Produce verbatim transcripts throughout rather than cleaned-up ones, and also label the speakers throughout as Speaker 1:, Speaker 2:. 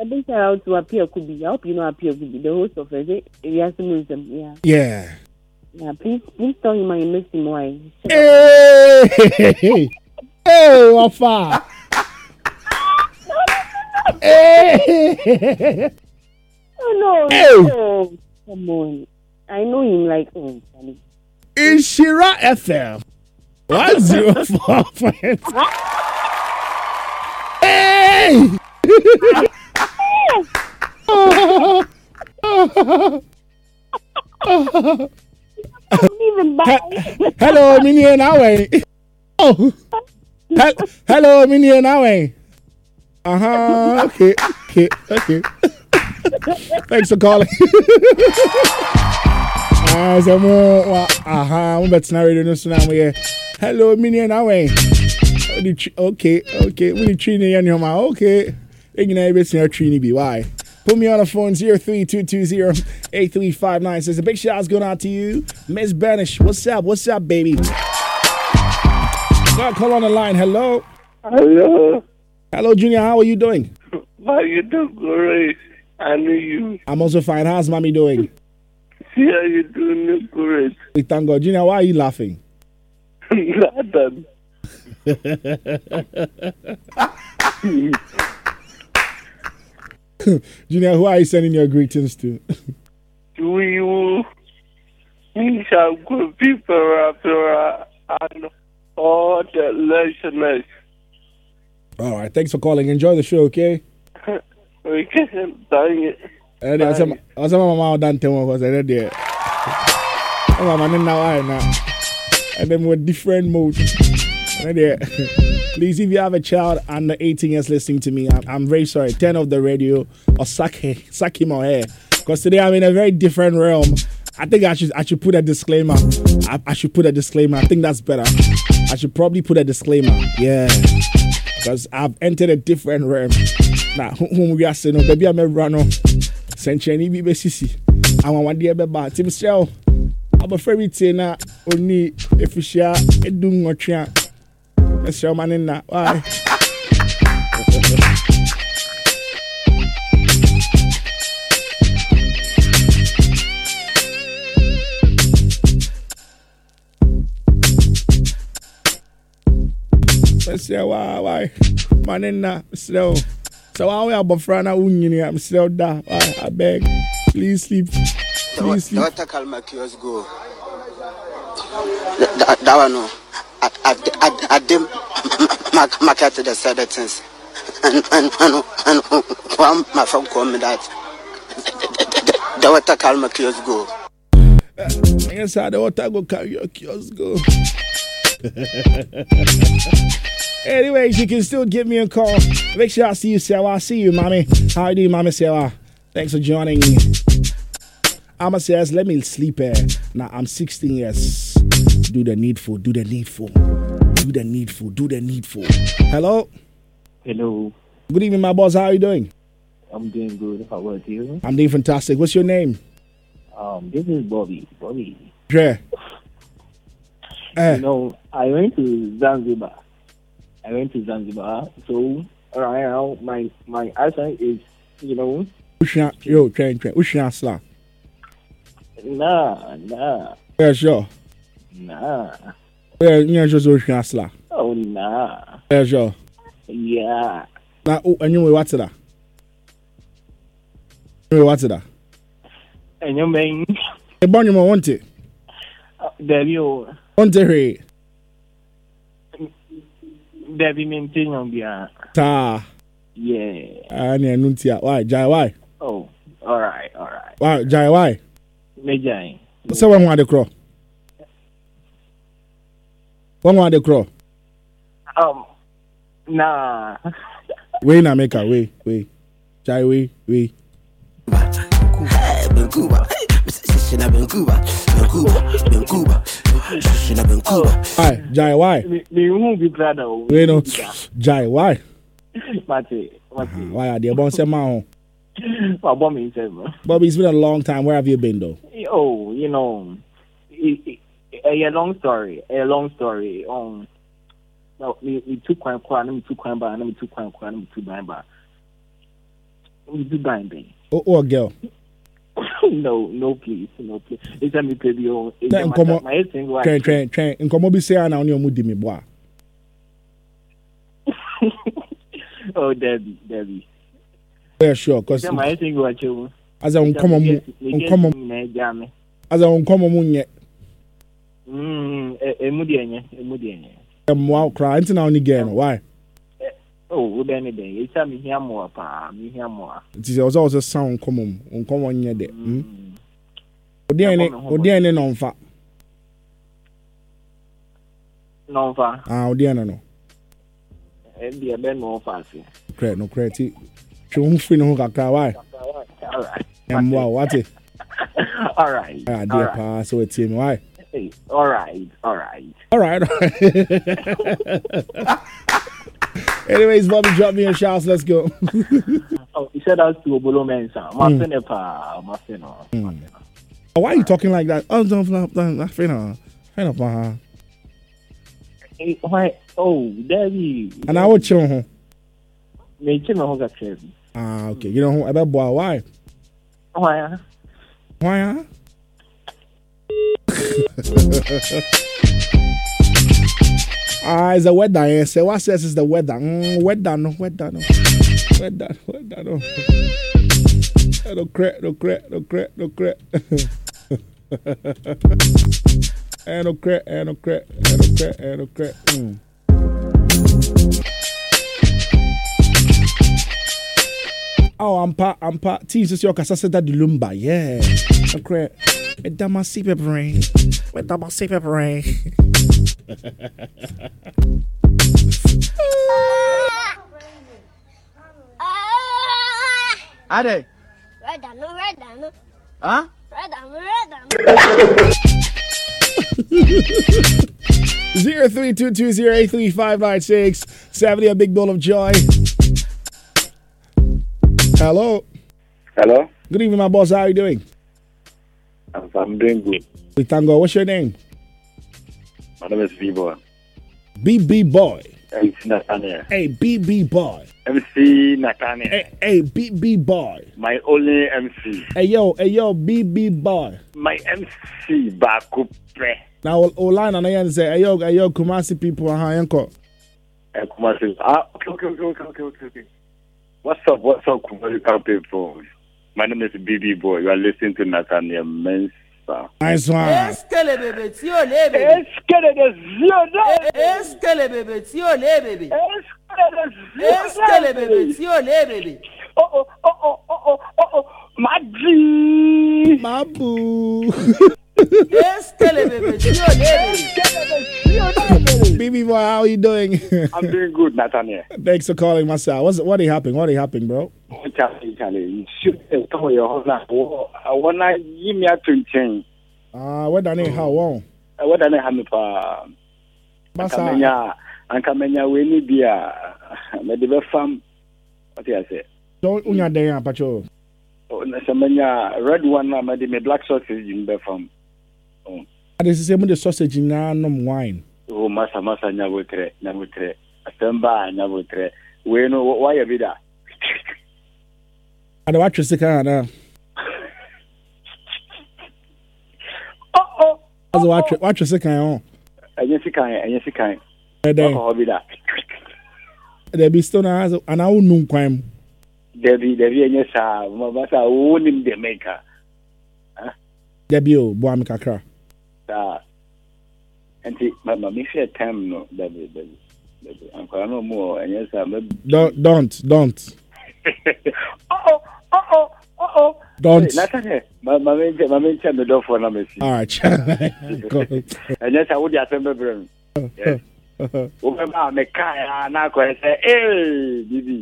Speaker 1: big shout out to Apia Kubi. I hope you know Apia Kubi, the host of it. Yes, yeah.
Speaker 2: Yeah.
Speaker 1: Yeah, please, please tell him I miss him. Why?
Speaker 2: Hey, hey, what far? Hey.
Speaker 1: Oh no!
Speaker 2: Hey.
Speaker 1: Oh, come on! I know him like oh.
Speaker 2: In Shira F M, one zero four point. Hey! oh, oh, oh. He- hello, Minnie Nawe. Oh, he- hello, Minnie Nawe. Uh huh. Okay, okay, okay. Thanks for calling. Ah, so mo, aha, mo bet na radio no so na mo ye. Hello, Minnie Nawe. Okay, okay. We need training on your mouth. Okay. You know, it's your training be why. Put me on the phone zero three two two zero eight three five nine. Says a big shout's going out to you, Miss Banish. What's up? What's up, baby? Got call on the line. Hello.
Speaker 3: Hello.
Speaker 2: Hello, Junior. How are you doing?
Speaker 3: How you doing? Great. I knew you.
Speaker 2: I'm also fine. How's mommy doing?
Speaker 3: See how you doing? Great.
Speaker 2: We thank God. Junior, why are you laughing?
Speaker 3: Nothing.
Speaker 2: Junior, who are you sending your greetings to?
Speaker 3: To you, we shall good people after and all the listeners.
Speaker 2: All right, thanks for calling. Enjoy the show, okay?
Speaker 3: We can't dang it.
Speaker 2: And I said, I was my mama done tell me was I there. Oh, man, now I now. And then with different modes. Please, if you have a child under eighteen years listening to me, I'm, I'm very sorry. Turn off the radio or suck, suck him or her. Because today I'm in a very different realm. I think I should I should put a disclaimer. I, I should put a disclaimer. I think that's better. I should probably put a disclaimer. Yeah. Because I've entered a different realm. Now, whom we are saying, no, baby, I'm a runner. Century B B C. I want one day about Tim Shell. I'm a fairy tale now. Only if you share a doing or try. Let's show man in that. Why? Let's see why. Why? Man in that. Slow. So how we have a friend who you I'm still there. Why? I beg. Please sleep. Please sleep.
Speaker 4: What call my kiosks go? That one no. I I I dem market the side things. And and and and one my phone call me that. The water call my kiosks go.
Speaker 2: Yes, sir. The water go carry your kiosks go. Anyways, you can still give me a call. Make sure I see you, Sarah. I see you, mommy. How are you doing, mommy, Sarah? Thanks for joining me. I'ma say, let me sleep here. Now, I'm sixteen years. Do the needful, do the needful. Do the needful, do the needful. Hello?
Speaker 5: Hello.
Speaker 2: Good evening, my boss. How are you doing?
Speaker 5: I'm doing good. How about you?
Speaker 2: I'm doing fantastic. What's your name?
Speaker 5: Um, this is Bobby. Bobby.
Speaker 2: Yeah.
Speaker 5: Uh, you know, I went to Zanzibar. I went to Zanzibar. So right now, my my accent is, you know.
Speaker 2: Yo, train, train. Usha
Speaker 5: Nah, nah.
Speaker 2: Yeah, sure.
Speaker 5: Nah.
Speaker 2: Yeah, you're just Usha
Speaker 5: Oh, nah.
Speaker 2: Yeah, sure.
Speaker 5: Yeah.
Speaker 2: Now, oh, and you what's that? You what's that?
Speaker 5: And you mean?
Speaker 2: The born you want it.
Speaker 5: There you.
Speaker 2: Want to hear?
Speaker 5: There be maintain yeah.
Speaker 2: Ta.
Speaker 5: Yeah.
Speaker 2: I need nuntia. Why? Jai why?
Speaker 5: Oh, all right, all right.
Speaker 2: Why? Jai why?
Speaker 5: Me Jai.
Speaker 2: So when want the crow? When want the crow?
Speaker 5: Um, nah.
Speaker 2: Wait, na make a way, way. Jai way, way. Why? Jai why?
Speaker 5: Me won't be glad though.
Speaker 2: Wait no. Jai why?
Speaker 5: Mate, mate.
Speaker 2: Why are they born some man?
Speaker 5: My bomb himself.
Speaker 2: Bobby, it's been a long time. Where have you been though?
Speaker 5: Oh, you know, it, it, a, a long story. A long story. Um, no, we we took quite quite. We took quite bad. We took quite quite. We took quite bad. We do binding.
Speaker 2: Oh, oh, girl.
Speaker 5: No, no, please, no, please. It's a me baby.
Speaker 2: Then come on. Train, train, train. And come on, be saying now, you mudi me boy.
Speaker 5: Oh, Debbie, Debbie.
Speaker 2: Yeah, sure. Cause
Speaker 5: my thing what you.
Speaker 2: as I come on, come on, as I come on, yet.
Speaker 5: Hmm. A mudianya, a mudianya.
Speaker 2: I'm wow crying now and again. Why?
Speaker 5: Oh, would anything? It's a me here more, pa, me here more.
Speaker 2: It is also a sound common, on common yet. Hmm. Odiane, Odiane non fa.
Speaker 5: Non fa.
Speaker 2: Ah, Odiane no.
Speaker 5: And be a ben more fancy.
Speaker 2: Credit, no credit. Show free no kakra. Why?
Speaker 5: All right.
Speaker 2: I'm wow, what it?
Speaker 5: All right.
Speaker 2: Ah, dear pa, so it's him. Why?
Speaker 5: Hey, all right, all right.
Speaker 2: All right. Anyways, Bobby, drop me your shouts. Let's go.
Speaker 5: Oh, he said out to Obolo Mensa. Masenepa, Maseno.
Speaker 2: Oh, why are you talking like that? Oh, don't flop, don't fino. Fino, pa.
Speaker 5: Why? Oh, Debbie.
Speaker 2: And I would show him.
Speaker 5: Make him a hog.
Speaker 2: Ah, okay. You know who? About boy, why?
Speaker 5: Why?
Speaker 2: Why? Huh? Ah, it's the weather. Eh? Say what says is the weather. Mm, weather, no, weather, no, weather, weather, no. No crack, no crack, no crack, no crack. And no crack, and no crack, and no crack, and no crack. Mm. Oh, I'm pa, I'm pa. Jesus, your casa da lumba, yeah. No crack. With that my sea pepper rain. With that my sea pepper rain.
Speaker 6: Ade.
Speaker 7: Red down, red down.
Speaker 6: Huh?
Speaker 7: Red down, red down.
Speaker 2: Zero three two two zero eight three five nine six. Seventy, a big bowl of joy. Hello.
Speaker 3: Hello.
Speaker 2: Good evening, my boss. How are you doing?
Speaker 3: I'm, I'm doing good.
Speaker 2: We thank God. What's your name?
Speaker 3: My name is B-Boy.
Speaker 2: B B Boy.
Speaker 3: M C Nathaniel.
Speaker 2: Hey, B B Boy.
Speaker 3: M C Nathaniel.
Speaker 2: Hey, hey, B B Boy.
Speaker 3: My only M C.
Speaker 2: Hey, yo, hey, yo, B B Boy.
Speaker 3: My M C, Baku Pre.
Speaker 2: Now, online, and I say, hey, yo, hey, yo, Kumasi people, uh-huh, uncle.
Speaker 3: Hey, Kumasi. Ah, okay, okay, okay, okay, okay, okay. What's up, what's up, Kumasi people? My name is B B Boy. You are listening to Nathaniel Mensa.
Speaker 2: Nice one.
Speaker 6: Eskele bebe, ti o le bebe.
Speaker 3: Eskele de zio
Speaker 6: Eskele bebe, ti o le bebe.
Speaker 3: Eskele de zio
Speaker 6: Eskele bebe, ti o le bebe.
Speaker 3: Oh, oh, oh, oh, oh, oh, oh, Maji.
Speaker 2: Mabu.
Speaker 6: Eskele bebe, ti o le bebe.
Speaker 2: B B Boy, how are you doing?
Speaker 3: I'm doing good, Nathaniel.
Speaker 2: Thanks for calling, myself. What's what are you happening? What are you happening, bro?
Speaker 3: Charlie, Charlie, you should tell your husband. I want to give me a twenty.
Speaker 2: Ah, what done it? How long?
Speaker 3: What done it? How much? Ankamenya, Ankamenya, we need beer. Me the farm. What do you say?
Speaker 2: Don't unya there, pacho.
Speaker 3: Oh, Ankamenya red one. Me the black sausage in the farm.
Speaker 2: Oh. This is the sausage in no wine.
Speaker 3: Oh, masa masa nyabutre, nyabutre. Asemba nyabutre. We know why you be that.
Speaker 2: I don't watch the second.
Speaker 3: Oh oh.
Speaker 2: I watch watch the second.
Speaker 3: I just see kind, I just see kind.
Speaker 2: Oh,
Speaker 3: be that.
Speaker 2: There be still na and I won't know crime.
Speaker 3: There be there be any sa, mama sa owning the maker. Huh?
Speaker 2: There be oh, boy me kakra.
Speaker 3: Sa. Anti, mama me share time no. There be there be. I'm going no more. And yes,
Speaker 2: don't don't don't.
Speaker 3: Uh-oh, uh-oh, uh-oh.
Speaker 2: Don't.
Speaker 3: Hey, Mama, Mama, tell me the phone number.
Speaker 2: All right.
Speaker 3: And yes, I would just remember. Yes. Over my car, now I say, hey, Bibi.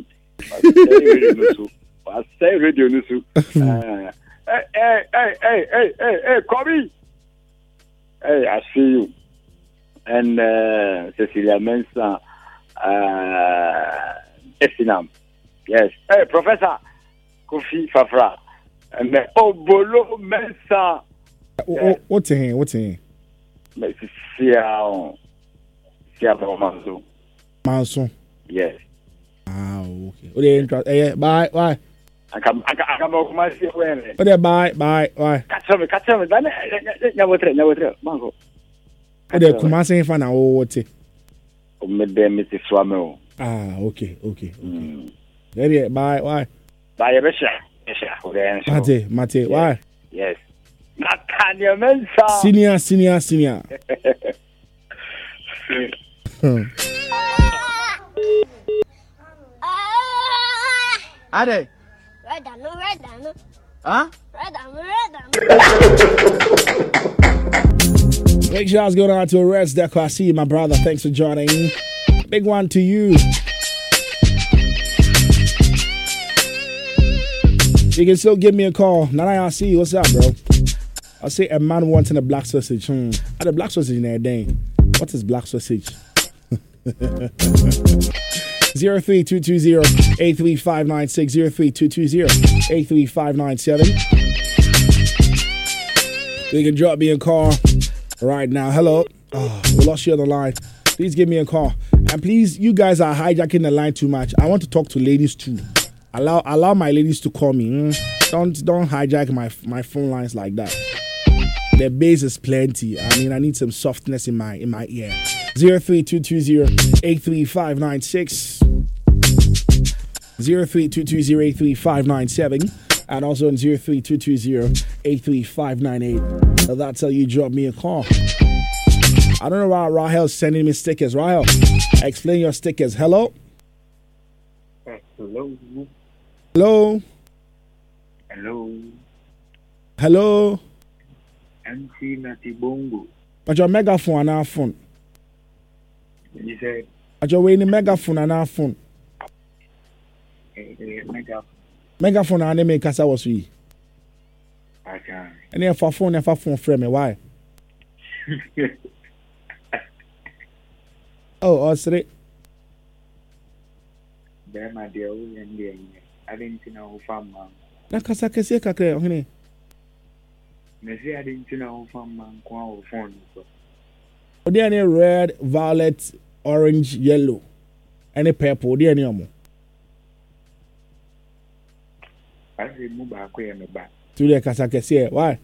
Speaker 3: I say radio nusu. Hey, hey, hey, hey, hey, hey, hey, Kobe. Hey, I see you. And uh, Cecilia Mensa, uh, Esinam. Yes. Hey, Professor Kofi Fafra. And uh, oh, Bolo Mensa.
Speaker 2: Yes. What's in here? What's in here?
Speaker 3: Messi Siao. Siao Manso.
Speaker 2: Manso.
Speaker 3: Yes.
Speaker 2: Ah, okay. Okay, hey, bye, bye.
Speaker 3: Aka aka aka ba kuma si wele.
Speaker 2: Oh, there, bye, bye, bye.
Speaker 3: Catch me, catch me. Then never try, never try. Mango.
Speaker 2: Oh, there, Kumasi fan na oh what?
Speaker 3: O me de me ti swame.
Speaker 2: Ah, okay, okay, okay. There, bye, bye.
Speaker 3: Bye, Besha. Besha.
Speaker 2: Mate, Mate, why?
Speaker 3: Yes. Nakanya mensa.
Speaker 2: Senior, senior, senior.
Speaker 6: Ade.
Speaker 7: Red and no red and no.
Speaker 6: Huh?
Speaker 7: Red and red and no.
Speaker 2: Big shots going out to Reds Deco. I see you, my brother. Thanks for joining. Big one to you. You can still give me a call. Nana, I see you. What's up, bro? I say a man wanting a black sausage. Hmm. I had a black sausage in there, dang. What is black sausage? Zero three two two zero eight three five nine six zero three two two zero eight three five nine seven. You can drop me a call right now. Hello. Oh, we lost you on the line. Please give me a call. And please, you guys are hijacking the line too much. I want to talk to ladies too. Allow allow my ladies to call me. Mm. Don't don't hijack my my phone lines like that. The bass is plenty. I mean, I need some softness in my in my ear. Zero three two two zero eight three five nine six. Zero three two two zero eight three five nine seven. And also on zero three two two zero eight three five nine eight. So that's how you drop me a call. I don't know why Rahel's sending me stickers. Rahel, explain your stickers. Hello?
Speaker 3: Hello.
Speaker 2: Hello?
Speaker 3: Hello.
Speaker 2: Hello?
Speaker 3: M C Nati Bongo.
Speaker 2: But your megaphone and our phone.
Speaker 3: You said
Speaker 2: But your way in the megaphone and our phone.
Speaker 3: Megaphone.
Speaker 2: Megaphone and they make us was we.
Speaker 3: I can.
Speaker 2: And then for phone and for phone frame me. Why? Oh, oh, sorry.
Speaker 3: There, my dear, and dear. I didn't know who found man.
Speaker 2: Na kasa kese kakre ohene.
Speaker 3: Messi, I didn't know who found man. Kwa phone.
Speaker 2: Odi any red, violet, orange, yellow. Any purple. Odi any omo.
Speaker 3: I say move back where me back.
Speaker 2: To the kasa kese. Why?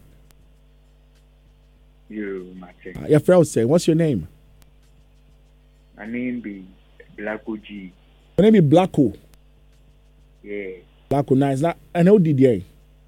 Speaker 3: You, my check.
Speaker 2: Uh, your friend say, what's your name?
Speaker 3: My name be Black O G.
Speaker 2: Your name is Blacko.
Speaker 3: Yeah.
Speaker 2: Blacko, nice. That I know did you.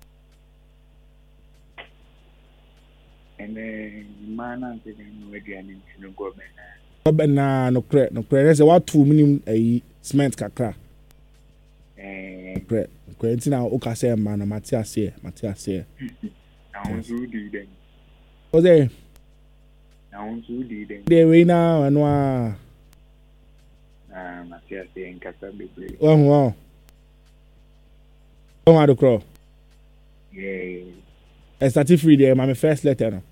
Speaker 3: And then man, I said no way I need to go back.
Speaker 2: But na no credit, no credit. There's what two minimum a cement kakra.
Speaker 3: Eh.
Speaker 2: Credit. Credit now. Okay, say man, Matthias here, Matthias here.
Speaker 3: I want to do them.
Speaker 2: What's there?
Speaker 3: I want to do them.
Speaker 2: They win now and wow.
Speaker 3: Ah, Matthias here in Casa Bebe.
Speaker 2: Wow, wow. Come on, the crow.
Speaker 3: Yeah.
Speaker 2: I started free there. My first letter. No.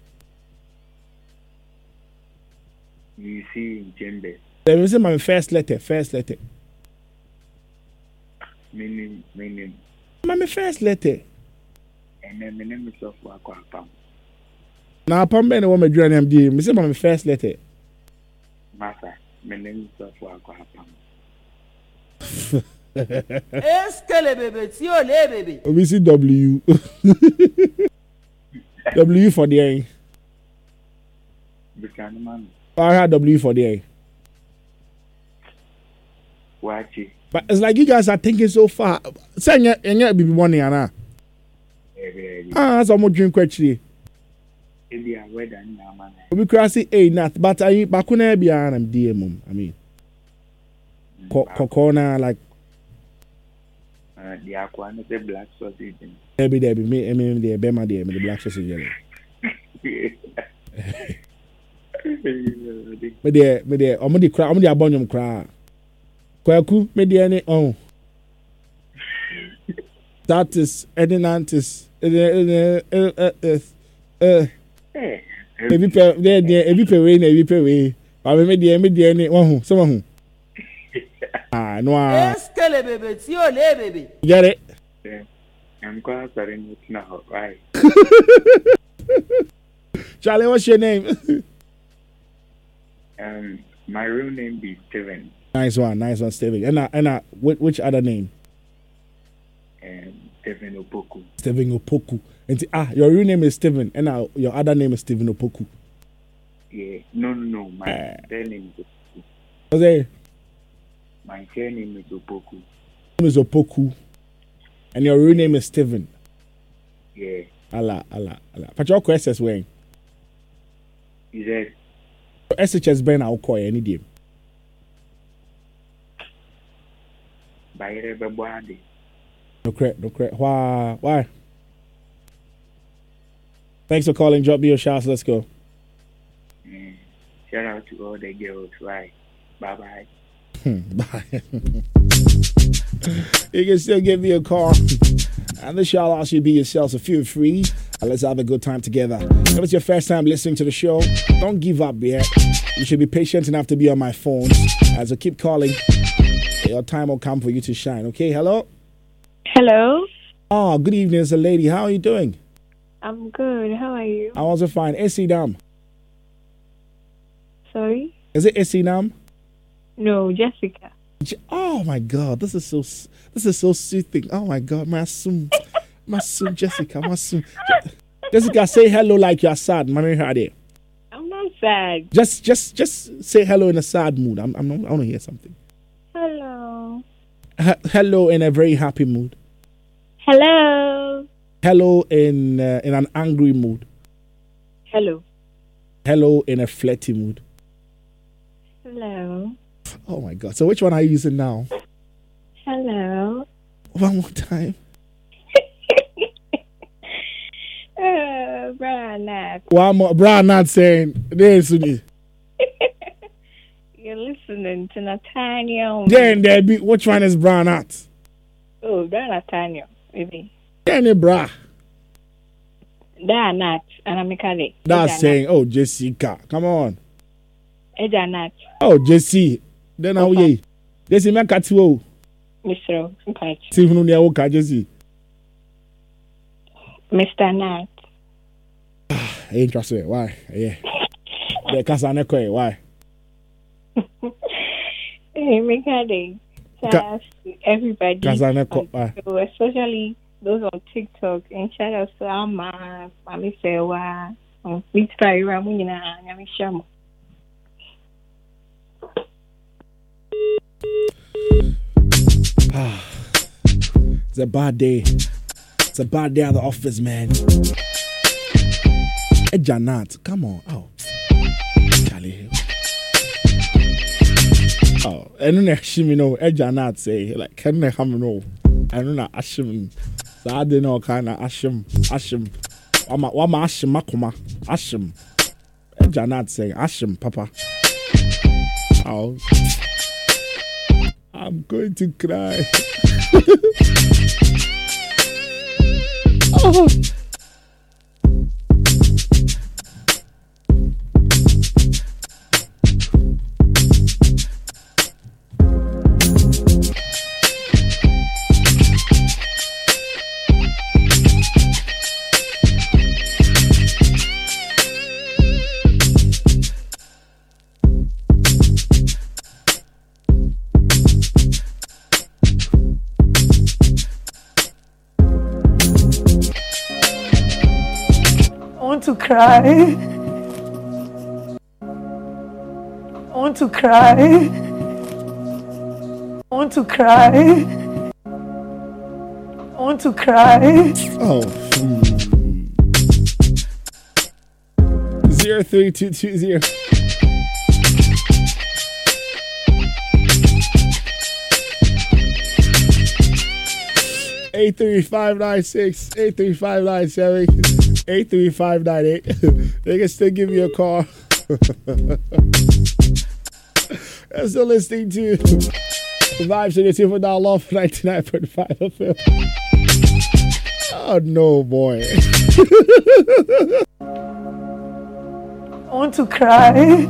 Speaker 3: You see, Jembe.
Speaker 2: Let me say my first letter. First letter.
Speaker 3: Meaning, meaning.
Speaker 2: My first letter.
Speaker 3: And then my name is of Aquapam.
Speaker 2: Now, upon Ben, woman, join M D. Me say my first letter.
Speaker 3: Massa, my name is of Aquapam.
Speaker 6: Eskele bebe, ti o le bebe.
Speaker 2: We see W. W for the A.
Speaker 3: Bukan man.
Speaker 2: I had W for the A.
Speaker 3: Watch it.
Speaker 2: But it's like you guys are thinking so far. Say, you ain't be money, Anna. Ah, that's how much drink actually.
Speaker 3: Maybe I wear that now, man.
Speaker 2: We cross it, eh, not. But I, but couldn't be an M D M. I mean, Kokona, like.
Speaker 3: Uh, the aqua and the black sausage.
Speaker 2: Every day, me, I mean, the Bema there, the black sausage. Me there, me there. I'm the cry. I'm the abundant cry. Kwaku, me there, any oh. That is Edinantis. Uh, uh, uh, uh. Every pair, there, there, every pair, every pair. I me there, me there, any one who, someone who. Ah, no.
Speaker 6: Eskele bebe, ti o le bebe.
Speaker 2: Get it?
Speaker 3: Yeah. I'm quite sorry, it's not right.
Speaker 2: Charlie, what's your name?
Speaker 3: um, my real name is Steven.
Speaker 2: Nice one, nice one, Steven. And uh, and uh, which, which other name?
Speaker 8: Um, Stephen Opoku.
Speaker 2: Stephen Opoku. And ah, your real name is Stephen, and now your other name is Stephen Opoku.
Speaker 8: Yeah, no, no, no. My
Speaker 2: Uh,
Speaker 8: surname is Opoku.
Speaker 2: What's that?
Speaker 8: My surname is Opoku.
Speaker 2: Name is Opoku, and your real name is Stephen.
Speaker 8: Yeah.
Speaker 2: Allah, Allah, Allah. But your question is when?
Speaker 8: Is that
Speaker 2: S H S Ben I'll call any day.
Speaker 8: Bayere Babwade?
Speaker 2: No correct, no correct. Why? Why? Thanks for calling. Drop me your shots. Let's go.
Speaker 8: Mm. Shout out to all the girls. Right. Bye bye.
Speaker 2: Bye. You can still give me a call. And the shout out should be yourself, so feel free. And let's have a good time together. If it's your first time listening to the show, don't give up yet. You should be patient enough to be on my phone. As I keep calling, your time will come for you to shine. Okay, hello?
Speaker 9: Hello.
Speaker 2: Oh, good evening, it's a lady. How are you doing?
Speaker 9: I'm good. How are you?
Speaker 2: I'm also fine. Esinam.
Speaker 9: Sorry?
Speaker 2: Is it Esinam?
Speaker 9: No, Jessica.
Speaker 2: Oh my God, this is so this is so soothing. Oh my God, my son, my son Jessica, my son. Jessica, say hello like you're sad. Mommy heard it.
Speaker 9: I'm not sad.
Speaker 2: Just just just say hello in a sad mood. I'm I'm I want to hear something.
Speaker 9: Hello.
Speaker 2: H- hello in a very happy mood.
Speaker 9: Hello.
Speaker 2: Hello in uh, in an angry mood.
Speaker 9: Hello.
Speaker 2: Hello in a flirty mood.
Speaker 9: Hello.
Speaker 2: Oh my God. So which one are you using now?
Speaker 9: Hello.
Speaker 2: One more time.
Speaker 9: uh, Brian Nat.
Speaker 2: One more. Brian not saying. There's You're
Speaker 9: listening to Nathaniel.
Speaker 2: Then there be which one is Brian at?
Speaker 9: Oh, Brian Nathaniel, maybe.
Speaker 2: Then bra.
Speaker 9: That Nat and Amikade.
Speaker 2: That's saying, oh Jessica, come on.
Speaker 9: Eja Nat.
Speaker 2: Oh Jessie. Then how ye? Jesse me katiwo.
Speaker 9: Mister Mpachi.
Speaker 2: See who near woka Jesse.
Speaker 9: Mister Nat.
Speaker 2: Interesting. Why? Yeah. The casa ne koi. Why?
Speaker 9: Hey, Mikade. Everybody.
Speaker 2: Casa ne koi. Why?
Speaker 9: Especially those on TikTok. And shout out to Amma, Mami Sewa, on Mister Ramuna, Yami Shamo.
Speaker 2: It's a bad day. It's a bad day at the office, man. Hey, Janat, come on. Oh, Charlie. Oh, I don't know. You know, hey, Janat say like, can I come no? I don't know. Ashim. So I don't know. Kind of Ashim. Ashim. Wama Wama Ashim Makuma. Ashim. Hey, Janat say Ashim, Papa. Oh. I'm going to cry. Oh.
Speaker 10: To cry. I want to cry. I want to cry. I want to cry.
Speaker 2: Oh. Zero three two two zero. Eight three five nine six eight three five nine seven. eight three five nine eight. They can still give you a call. I'm still listening to the Vibes in your Super Down Love ninety-nine point five F M. Oh no, boy.
Speaker 10: I want to cry.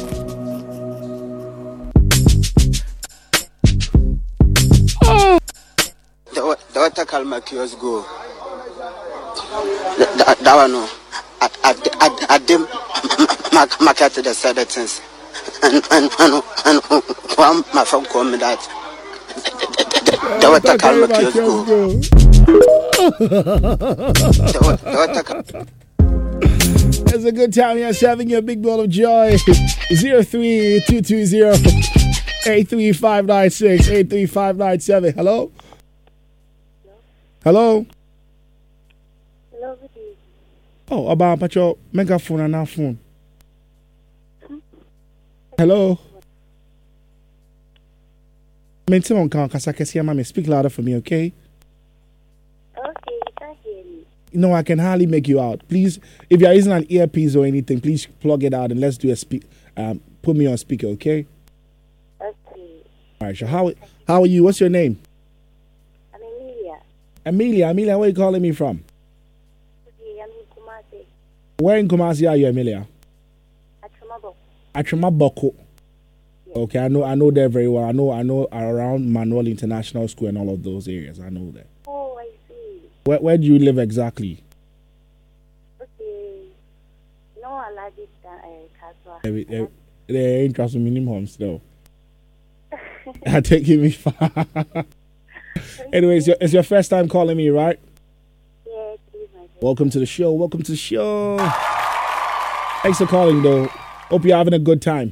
Speaker 2: Oh.
Speaker 4: The water can make yours go. That one, no. I didn't market the said things. And and and and one my phone called me that Dawata kalma kiosgo.
Speaker 2: It's a good time, yes, having a big ball of joy. zero three two two zero eight three five nine six eight three five nine seven. Hello? Hello?
Speaker 11: Hello?
Speaker 2: Oh, about Pacho, megaphone and our phone. Hello? Maintain on Kasakesi, mommy. Speak louder for me, okay?
Speaker 11: Okay, you can't hear me.
Speaker 2: No, I can hardly make you out. Please, if you're using an earpiece or anything, please plug it out and let's do a speak. Um, put me on speaker, okay?
Speaker 11: Okay.
Speaker 2: All right, so how how are you? What's your name?
Speaker 11: I'm Emilia.
Speaker 2: Amelia. Amelia, where are you calling me from?
Speaker 11: Okay, I'm in Kumasi.
Speaker 2: Where in Kumasi are you, Amelia?
Speaker 11: Achumabo.
Speaker 2: Achumaboko. Okay, I know I know that very well. I know I know around Manuel International School and all of those areas. I know that.
Speaker 11: Oh, I see.
Speaker 2: Where where do you live exactly?
Speaker 11: Okay. No, I like it. Uh,
Speaker 2: They, they, they ain't trust me homes though. I take it me far. Anyways, it's your first time calling me, right?
Speaker 11: Yeah, it is my first.
Speaker 2: Welcome to the show. Welcome to the show. Thanks for calling though. Hope you're having a good time.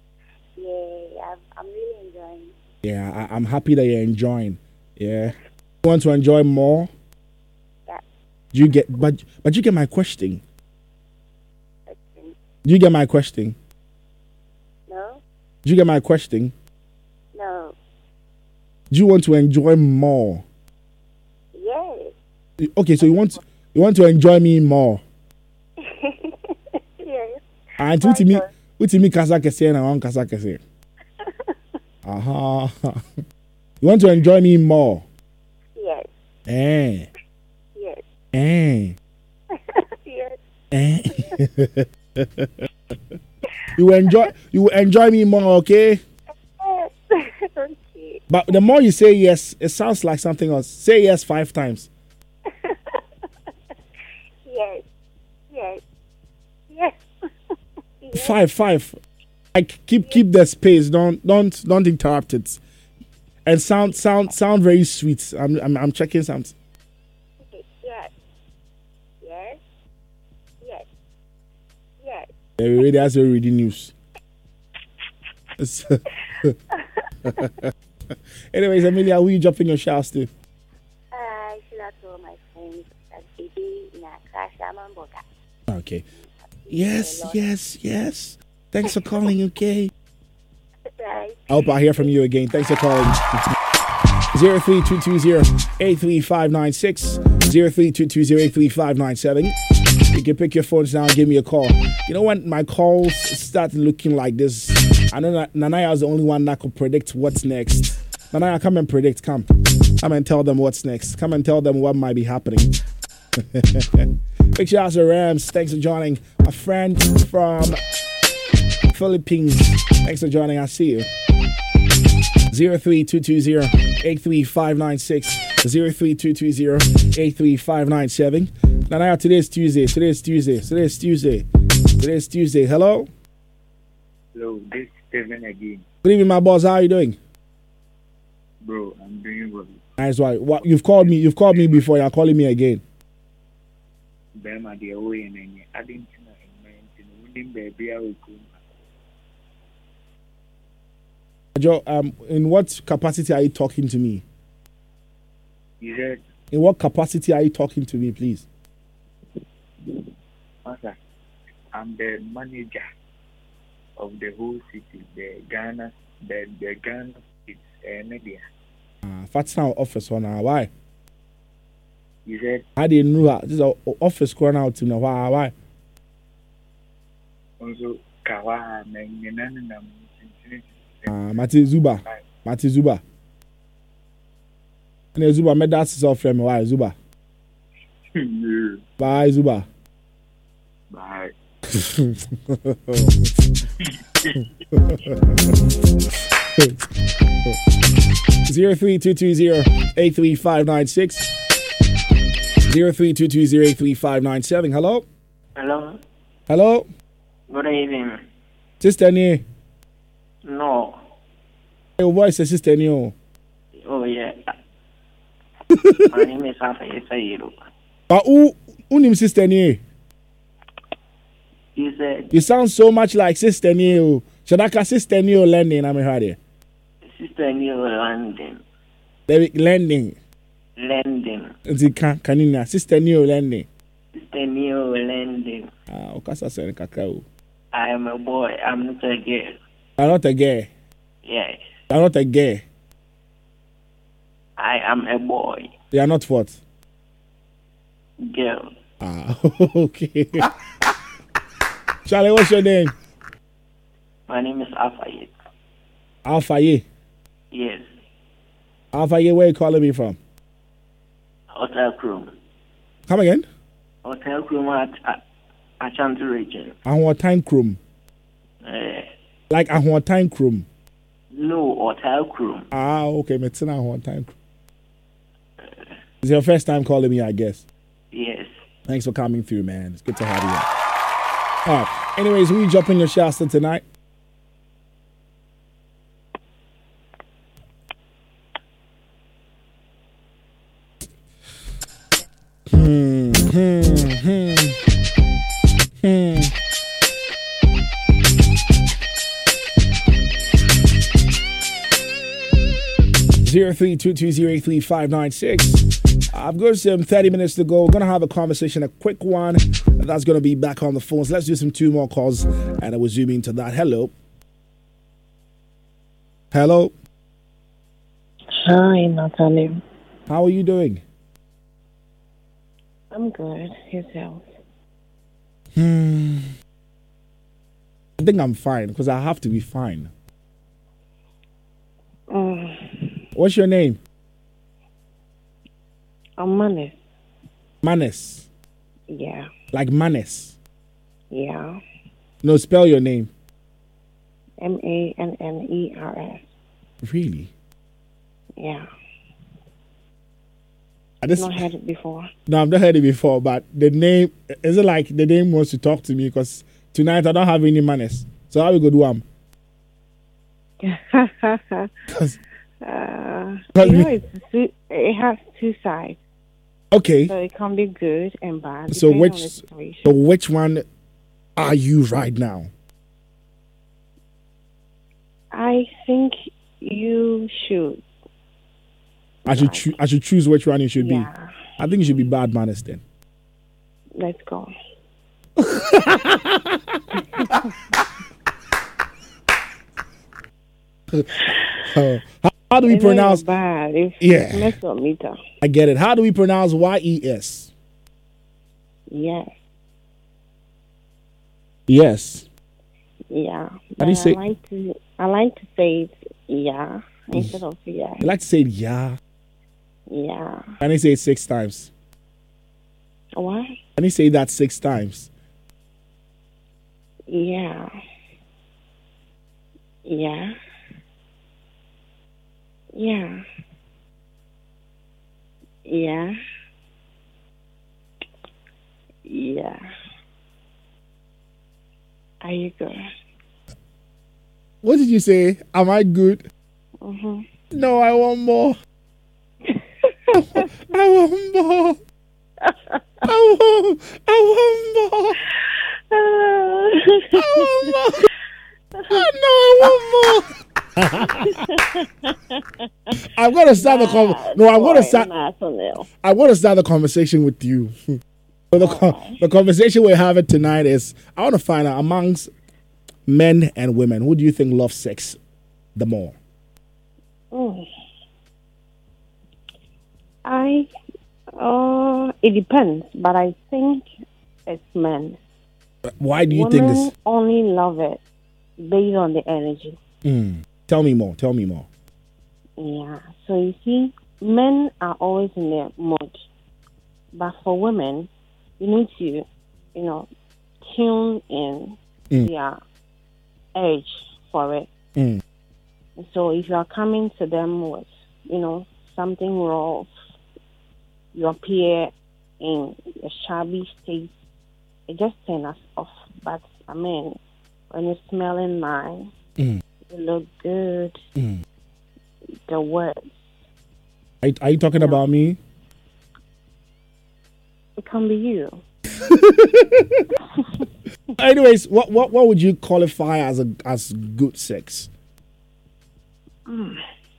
Speaker 11: I'm really enjoying.
Speaker 2: Yeah, I, I'm happy that you're enjoying. Yeah. You want to enjoy more?
Speaker 11: Yeah.
Speaker 2: Do you get but but you get my question.
Speaker 11: Question.
Speaker 2: Do you get my question?
Speaker 11: No.
Speaker 2: Do you get my question?
Speaker 11: No.
Speaker 2: Do you want to enjoy more?
Speaker 11: Yes.
Speaker 2: Okay, so you want you want to enjoy me more.
Speaker 11: Yes.
Speaker 2: And what me what me kasa kese na wan kasa kese. Aha. You want to enjoy me more?
Speaker 11: Yes.
Speaker 2: Eh.
Speaker 11: Yes.
Speaker 2: Eh.
Speaker 11: Yes.
Speaker 2: Eh. You will enjoy you will enjoy me more, okay?
Speaker 11: Yes. Okay.
Speaker 2: But the more you say yes, it sounds like something else. Say yes five times.
Speaker 11: Yes. Yes. Yes. Yes.
Speaker 2: Five, five. Like keep keep the space. Don't don't don't interrupt it. And sound sound sound very sweet. I'm I'm I'm checking something.
Speaker 11: Okay. Yes. Yes. Yes. Yes.
Speaker 2: Yeah, we already has already news. Anyways, Amelia, who you dropping your shouts to?
Speaker 11: Uh, I should have told my friends that baby in a crash amamboka.
Speaker 2: Okay. Yes, yes, yes. Thanks for calling, okay?
Speaker 11: Right.
Speaker 2: I hope I hear from you again. Thanks for calling. zero three two two zero eight three five nine six zero three two two zero eight three five nine seven. You can pick your phones now and give me a call. You know when my calls start looking like this, I know that Nanaya is the only one that could predict what's next. Nanaya, come and predict. Come. Come and tell them what's next. Come and tell them what might be happening. Big shout out to Rams. Thanks for joining. A friend from Philippines. Thanks for joining. I see you. zero three two two zero eight three five nine six zero three two two zero eight three five nine seven. Nanaya, today's Tuesday. Today's Tuesday. Today's Tuesday. Today's Tuesday. Hello?
Speaker 8: Hello, this is Stephen again.
Speaker 2: Good evening, my boss. How are you doing?
Speaker 8: Bro, I'm doing well.
Speaker 2: Nice. Why? What? You've called me. You've called me before. You're calling me again.
Speaker 8: Bema the away and then I didn't know baby I will come.
Speaker 2: Joe, um, in what capacity are you talking to me?
Speaker 8: You said,
Speaker 2: in what capacity are you talking to me, please?
Speaker 8: Master, I'm the manager of the whole city, the Ghana, the, the Ghana States uh, media.
Speaker 2: Uh, Fat's now office on uh, why?
Speaker 8: You said,
Speaker 2: I didn't know that. This is an office going out to know why. Why?
Speaker 8: Also, Kawa, Nananam.
Speaker 2: Ah, Mati Zuba. Mati Zuba. And Zuba made that self frame. Why Zuba?
Speaker 8: Yeah.
Speaker 2: Bye Zuba.
Speaker 8: Bye.
Speaker 2: Zero three two two zero eight three five nine six zero three two two zero eight three five nine seven. Hello.
Speaker 12: Hello.
Speaker 2: Hello.
Speaker 12: Good evening.
Speaker 2: Sister Nie.
Speaker 12: No.
Speaker 2: Your voice is Sister Nie.
Speaker 12: Oh yeah. My name is Afaye Sayiro.
Speaker 2: But who who name Sister Nie?
Speaker 12: You said
Speaker 2: You sound so much like Sister Nie. Should I call Sister Nie Lending? I'm here.
Speaker 12: Sister Neil Lending.
Speaker 2: David Lending.
Speaker 12: Lending.
Speaker 2: Nti kan kanina Sister Nie Lending.
Speaker 12: Sister Neil Lending.
Speaker 2: Ah, okasa sen kakao.
Speaker 12: I am a boy. I'm not a girl.
Speaker 2: I'm not a girl.
Speaker 12: Yes.
Speaker 2: I'm not a girl.
Speaker 12: I am a boy.
Speaker 2: You are not what?
Speaker 12: Girl.
Speaker 2: Ah, okay. Charlie, what's your name?
Speaker 12: My name is Afaye.
Speaker 2: Alphaye.
Speaker 12: Yes.
Speaker 2: Alphaye, where you calling me from?
Speaker 12: Hotel Room.
Speaker 2: Come again?
Speaker 12: Hotel Room at, at Ashanti region.
Speaker 2: Ahon time chrome.
Speaker 12: Uh,
Speaker 2: Like Ahon time chrome.
Speaker 12: no, Hotel Room.
Speaker 2: Ah, okay. Me tina Ahon time chrome. It's your first time calling me, I guess.
Speaker 12: Yes.
Speaker 2: Thanks for coming through, man. It's good to have you. All right. Anyways, who you dropping your Shasta tonight? Hmm, hmm, hmm, hmm. Zero three two two zero eight three five nine six. I've got some thirty minutes to go. We're gonna have a conversation, a quick one. That's gonna be back on the phones. Let's do some two more calls, and I will zoom into that. Hello. Hello.
Speaker 13: Hi, Natalie.
Speaker 2: How are you doing?
Speaker 13: I'm good. Yourself?
Speaker 2: Hmm. I think I'm fine because I have to be fine.
Speaker 13: Mm.
Speaker 2: What's your name?
Speaker 13: I'm Manis.
Speaker 2: Manis.
Speaker 13: Yeah.
Speaker 2: Like Manis.
Speaker 13: Yeah.
Speaker 2: No, spell your name.
Speaker 13: M A N N E R S.
Speaker 2: Really?
Speaker 13: Yeah.
Speaker 2: I just,
Speaker 13: I've not heard it before.
Speaker 2: No, I've not heard it before, but the name, is it like the name wants to talk to me? Because tonight I don't have any Manis. So how we go do am?
Speaker 13: uh,
Speaker 2: Cause
Speaker 13: you know,
Speaker 2: me-
Speaker 13: it's, two- it has two sides.
Speaker 2: Okay.
Speaker 13: So it can be good and bad.
Speaker 2: So
Speaker 13: depending on the
Speaker 2: which,
Speaker 13: situation.
Speaker 2: so which one are you right now?
Speaker 13: I think you should.
Speaker 2: I should choo- I should choose which one you should
Speaker 13: Yeah.
Speaker 2: be. I think you should be bad Manis then.
Speaker 13: Let's go.
Speaker 2: Uh, how, how do we
Speaker 13: It's not
Speaker 2: pronounce?
Speaker 13: bad? If
Speaker 2: Yeah.
Speaker 13: Mess up meter.
Speaker 2: I get it. How do we pronounce Y E S?
Speaker 13: Yes.
Speaker 2: Yes.
Speaker 13: Yeah.
Speaker 2: How
Speaker 13: But
Speaker 2: do you
Speaker 13: I
Speaker 2: say?
Speaker 13: like to I like to say it yeah instead of yeah.
Speaker 2: I like to say yeah.
Speaker 13: Yeah.
Speaker 2: Can I say it six times?
Speaker 13: What?
Speaker 2: Can you say that six times?
Speaker 13: Yeah. Yeah. Yeah. Yeah. Yeah. Are you good?
Speaker 2: What did you say? Am I good?
Speaker 13: Mm-hmm.
Speaker 2: No, I want more. I want more. I want, I want more. I want more. I know I want more. I'm gonna start the con- no. I'm gonna start. I'm gonna start the conversation with you. So the con- the conversation we're having tonight is I want to find out amongst men and women, who do you think loves sex the more?
Speaker 13: Mm. I, uh, it depends, but I think it's men.
Speaker 2: Why do you
Speaker 13: Women
Speaker 2: think this?
Speaker 13: only love it based on the energy.
Speaker 2: Mm. Tell me more. Tell me more.
Speaker 13: Yeah. So you see, men are always in their mood, but for women, you need to, you know, tune in
Speaker 2: Mm.
Speaker 13: their urge for it.
Speaker 2: Mm.
Speaker 13: So if you are coming to them with, you know, something rough, you appear in a shabby state, it just turns us off. But I mean, when you're smelling nice,
Speaker 2: Mm.
Speaker 13: you look good,
Speaker 2: Mm.
Speaker 13: the words,
Speaker 2: Are, are you talking about me?
Speaker 13: It can be you.
Speaker 2: Anyways, what, what what would you qualify as a as good sex?
Speaker 13: Mm.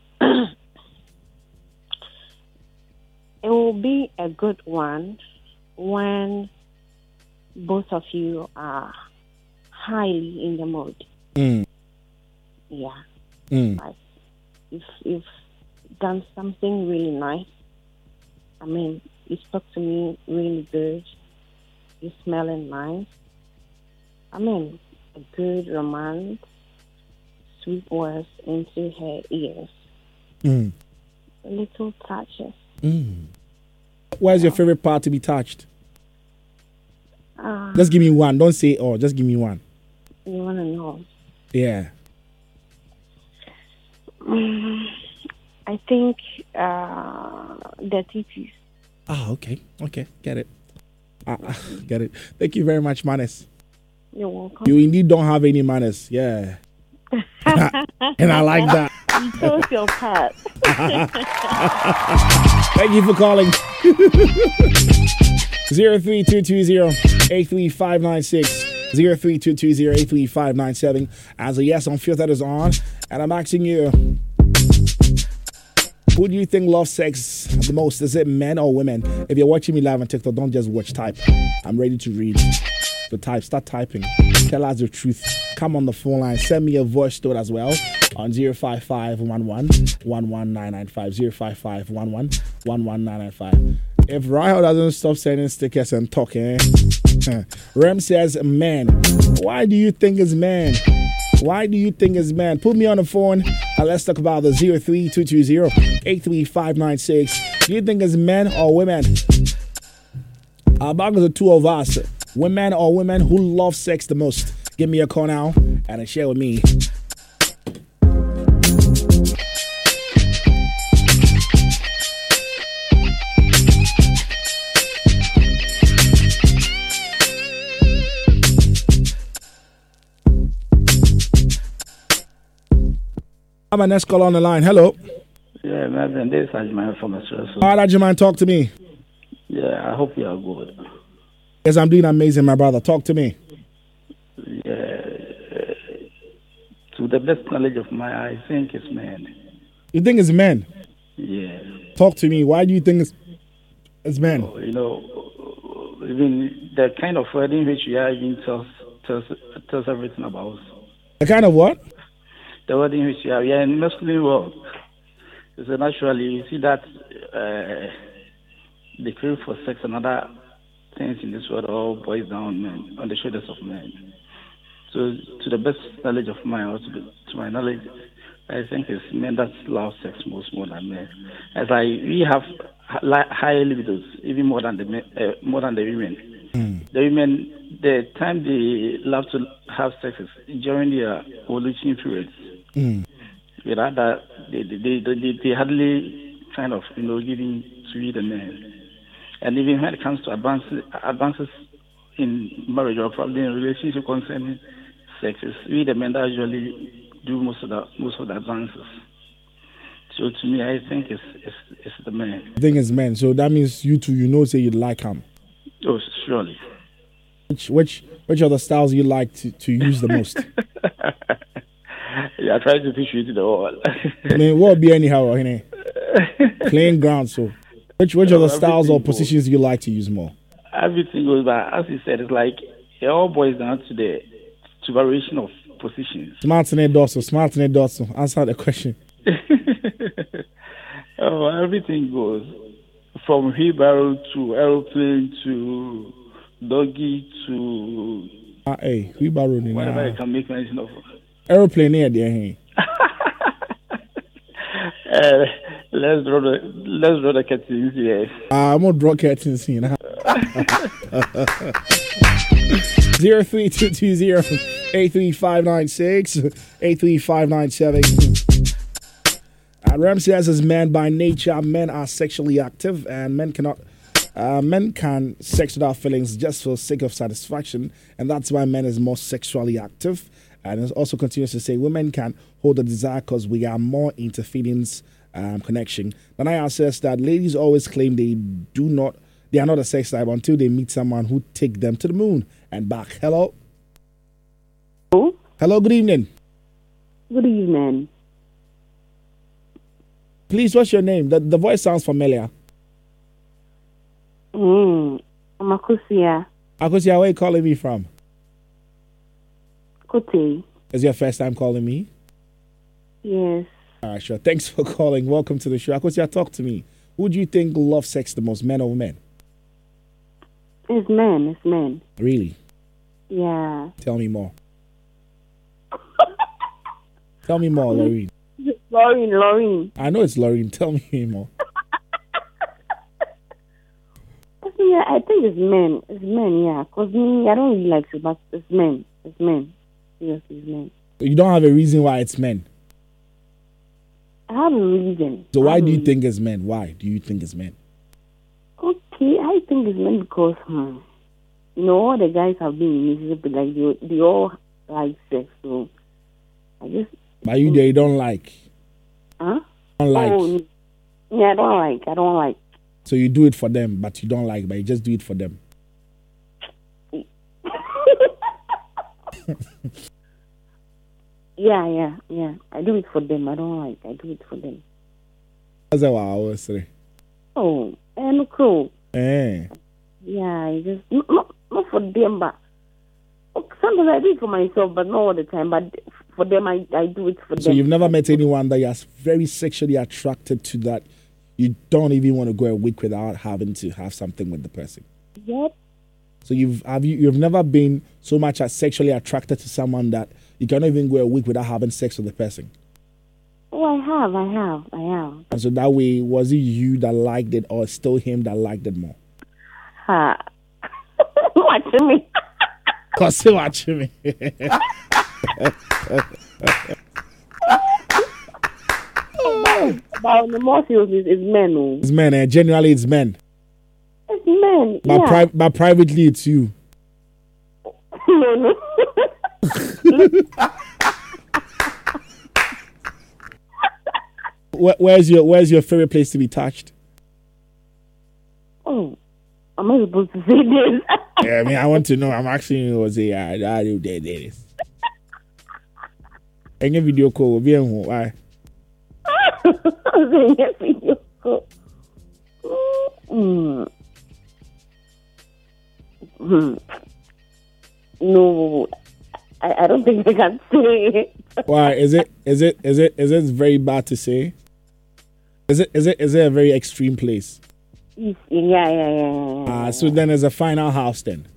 Speaker 13: It will be a good one when both of you are highly in the mood.
Speaker 2: Mm.
Speaker 13: Yeah.
Speaker 2: Mm.
Speaker 13: Like if you've done something really nice, I mean, you spoke to me really good, you're smelling nice. I mean, a good romance, sweet words into her ears.
Speaker 2: Mm.
Speaker 13: Little touches.
Speaker 2: Mm. Where's your favorite part to be touched?
Speaker 13: Uh,
Speaker 2: Just give me one. Don't say oh. Just give me one.
Speaker 13: You want to know?
Speaker 2: Yeah.
Speaker 13: Mm, I think uh, the titties.
Speaker 2: Ah, okay. Okay. Get it. Ah, ah, get it. Thank you very much, Manes.
Speaker 13: You're welcome.
Speaker 2: You indeed don't have any manners. Yeah. and, I, and I like that.
Speaker 13: You chose your part.
Speaker 2: Thank you for calling. zero three two two zero eight three five nine six zero three two two zero eight three five nine seven. As a yes on Filter is on, and I'm asking you, who do you think loves sex the most? Is it men or women? If you're watching me live on TikTok, don't just watch, type. I'm ready to read. So type, start typing. Tell us the truth. Come on the phone line. Send me a voice note as well on zero five five one one one one nine nine five zero five five one one one one nine nine five. If Rahel doesn't stop sending stickers and talking, Rem says, man, why do you think it's man? Why do you think it's man? Put me on the phone and let's talk about the zero three two two zero eight three five nine six. Do you think it's men or women? Among the two of us, women or women who love sex the most? Give me a call now and share with me. I'm a next call on the line. Hello.
Speaker 14: Yeah, man, this is Ajman from Australia.
Speaker 2: All right, Ajman, talk to me.
Speaker 14: Yeah, I hope you are good.
Speaker 2: Yes, I'm doing amazing, my brother. Talk to me.
Speaker 14: Yeah, to the best knowledge of my, I think it's men.
Speaker 2: You think it's men?
Speaker 14: Yeah.
Speaker 2: Talk to me. Why do you think it's, it's men?
Speaker 14: Oh, you know, even the kind of wedding which we are even tells, tells, tells everything about us.
Speaker 2: The kind of what?
Speaker 14: The wedding which we are, we are in masculine world. So naturally, you see that uh, the crave for sex and other things in this world all boils down men, on the shoulders of men. So, to the best knowledge of mine, or to, the, to my knowledge, I think it's men that love sex most more than men. As I, we have higher libidos, even more than the men, uh, more than the women. Mm. The women, the time they love to have sex is during their ovulation periods.
Speaker 2: Mm.
Speaker 14: Without that, they, they, they, they, they hardly kind of, you know, giving to the men. And even when it comes to advances, advances in marriage or probably in relationship concerning sex, we the men that usually do most of the most of the advances. So to me, I think it's it's, it's the men.
Speaker 2: I think it's men. So that means you two, you know, say you like him.
Speaker 14: Oh, surely.
Speaker 2: Which which which are the styles you like to, to use the most?
Speaker 14: Yeah, I try to push you to the wall.
Speaker 2: I mean, what would be anyhow, you playing ground. So, which which no, are the styles or positions goes. You like to use more?
Speaker 14: Everything goes by, as you said, it's like it all boils down to the to variation of positions.
Speaker 2: Smart in dorsal, smart in dorsal. Answer the question.
Speaker 14: Oh, everything goes from wheelbarrow to aeroplane to doggy to
Speaker 2: ah, hey, wheelbarrow.
Speaker 14: Whatever
Speaker 2: nah.
Speaker 14: you can make mention of.
Speaker 2: Aeroplane here, there, hey.
Speaker 14: uh, let's draw the let's draw the curtains here.
Speaker 2: Ah, I'm gonna draw curtains here. Zero three two two zero eight three five nine six eight three five nine seven. Ram says, as men by nature, men are sexually active, and men cannot. Uh, men can sex without feelings just for the sake of satisfaction, and that's why men is more sexually active. And it also continues to say women can hold a desire because we are more into feelings um, connection. Nanaya says that ladies always claim they do not, they are not a sex type until they meet someone who take them to the moon and back. Hello?
Speaker 1: Hello?
Speaker 2: Hello, good evening.
Speaker 1: Good evening.
Speaker 2: Please, what's your name? The, the voice sounds familiar.
Speaker 1: Mm, I'm Akusia.
Speaker 2: Akusia, where are you calling me from?
Speaker 1: Kote.
Speaker 2: Is your first time calling me?
Speaker 1: Yes.
Speaker 2: All right, sure. Thanks for calling. Welcome to the show. Akusia, talk to me. Who do you think loves sex the most, men or women?
Speaker 1: It's men. It's men.
Speaker 2: Really?
Speaker 1: Yeah.
Speaker 2: Tell me more. Tell me more, Lorraine.
Speaker 1: Lauren, Lauren.
Speaker 2: I know it's Lorraine. Tell me more.
Speaker 1: Yeah, I think it's men. It's men, yeah. Because me, I don't really like it, but it's men. It's men. Yes, it's men.
Speaker 2: You don't have a reason why it's men?
Speaker 1: I have a reason.
Speaker 2: So why do you think it's men? Why do you think it's men?
Speaker 1: Okay, I think it's men because, hmm, you know, all the guys have been in Mississippi, like, they, they all like sex, so I just...
Speaker 2: But you, they don't like?
Speaker 1: Huh?
Speaker 2: Don't like?
Speaker 1: Oh, yeah, I don't like. I don't like.
Speaker 2: So you do it for them, but you don't like, but you just do it for them.
Speaker 1: yeah, yeah, yeah. I do it for them. I don't like. I do it for them.
Speaker 2: That's what I always say.
Speaker 1: Oh, and cool.
Speaker 2: Eh.
Speaker 1: Yeah, I just not, not not for them, but sometimes I do it for myself, but not all the time. But for them, I, I do it for
Speaker 2: so
Speaker 1: them.
Speaker 2: So you've never met anyone that you're very sexually attracted to that you don't even want to go a week without having to have something with the person?
Speaker 1: Yep.
Speaker 2: So you've have you you've never been so much as sexually attracted to someone that you cannot even go a week without having sex with the person?
Speaker 1: Oh, I have, I have, I have.
Speaker 2: And so that way, was it you that liked it or still him that liked it more?
Speaker 1: Ha. Watching me.
Speaker 2: Cause still watching me.
Speaker 1: About the more serious is, is men. Oh.
Speaker 2: It's men, eh? Generally it's men.
Speaker 1: It's men.
Speaker 2: But,
Speaker 1: yeah.
Speaker 2: pri- but privately it's you.
Speaker 1: No, no.
Speaker 2: Where, where's your Where's your favorite place to be touched?
Speaker 1: Oh, I'm not supposed to say this.
Speaker 2: Yeah, I mean, I want to know. I'm asking you, was it? I I do this. Any video call? Be on why?
Speaker 1: Video call. Mm. Mm. No, I, I don't think I can say it.
Speaker 2: Why is it? Is it? Is it? Is it very bad to say? Is it? Is it? Is it a very extreme place?
Speaker 1: Yeah, yeah, yeah. yeah,
Speaker 2: yeah. Uh, so then there's a final house. Then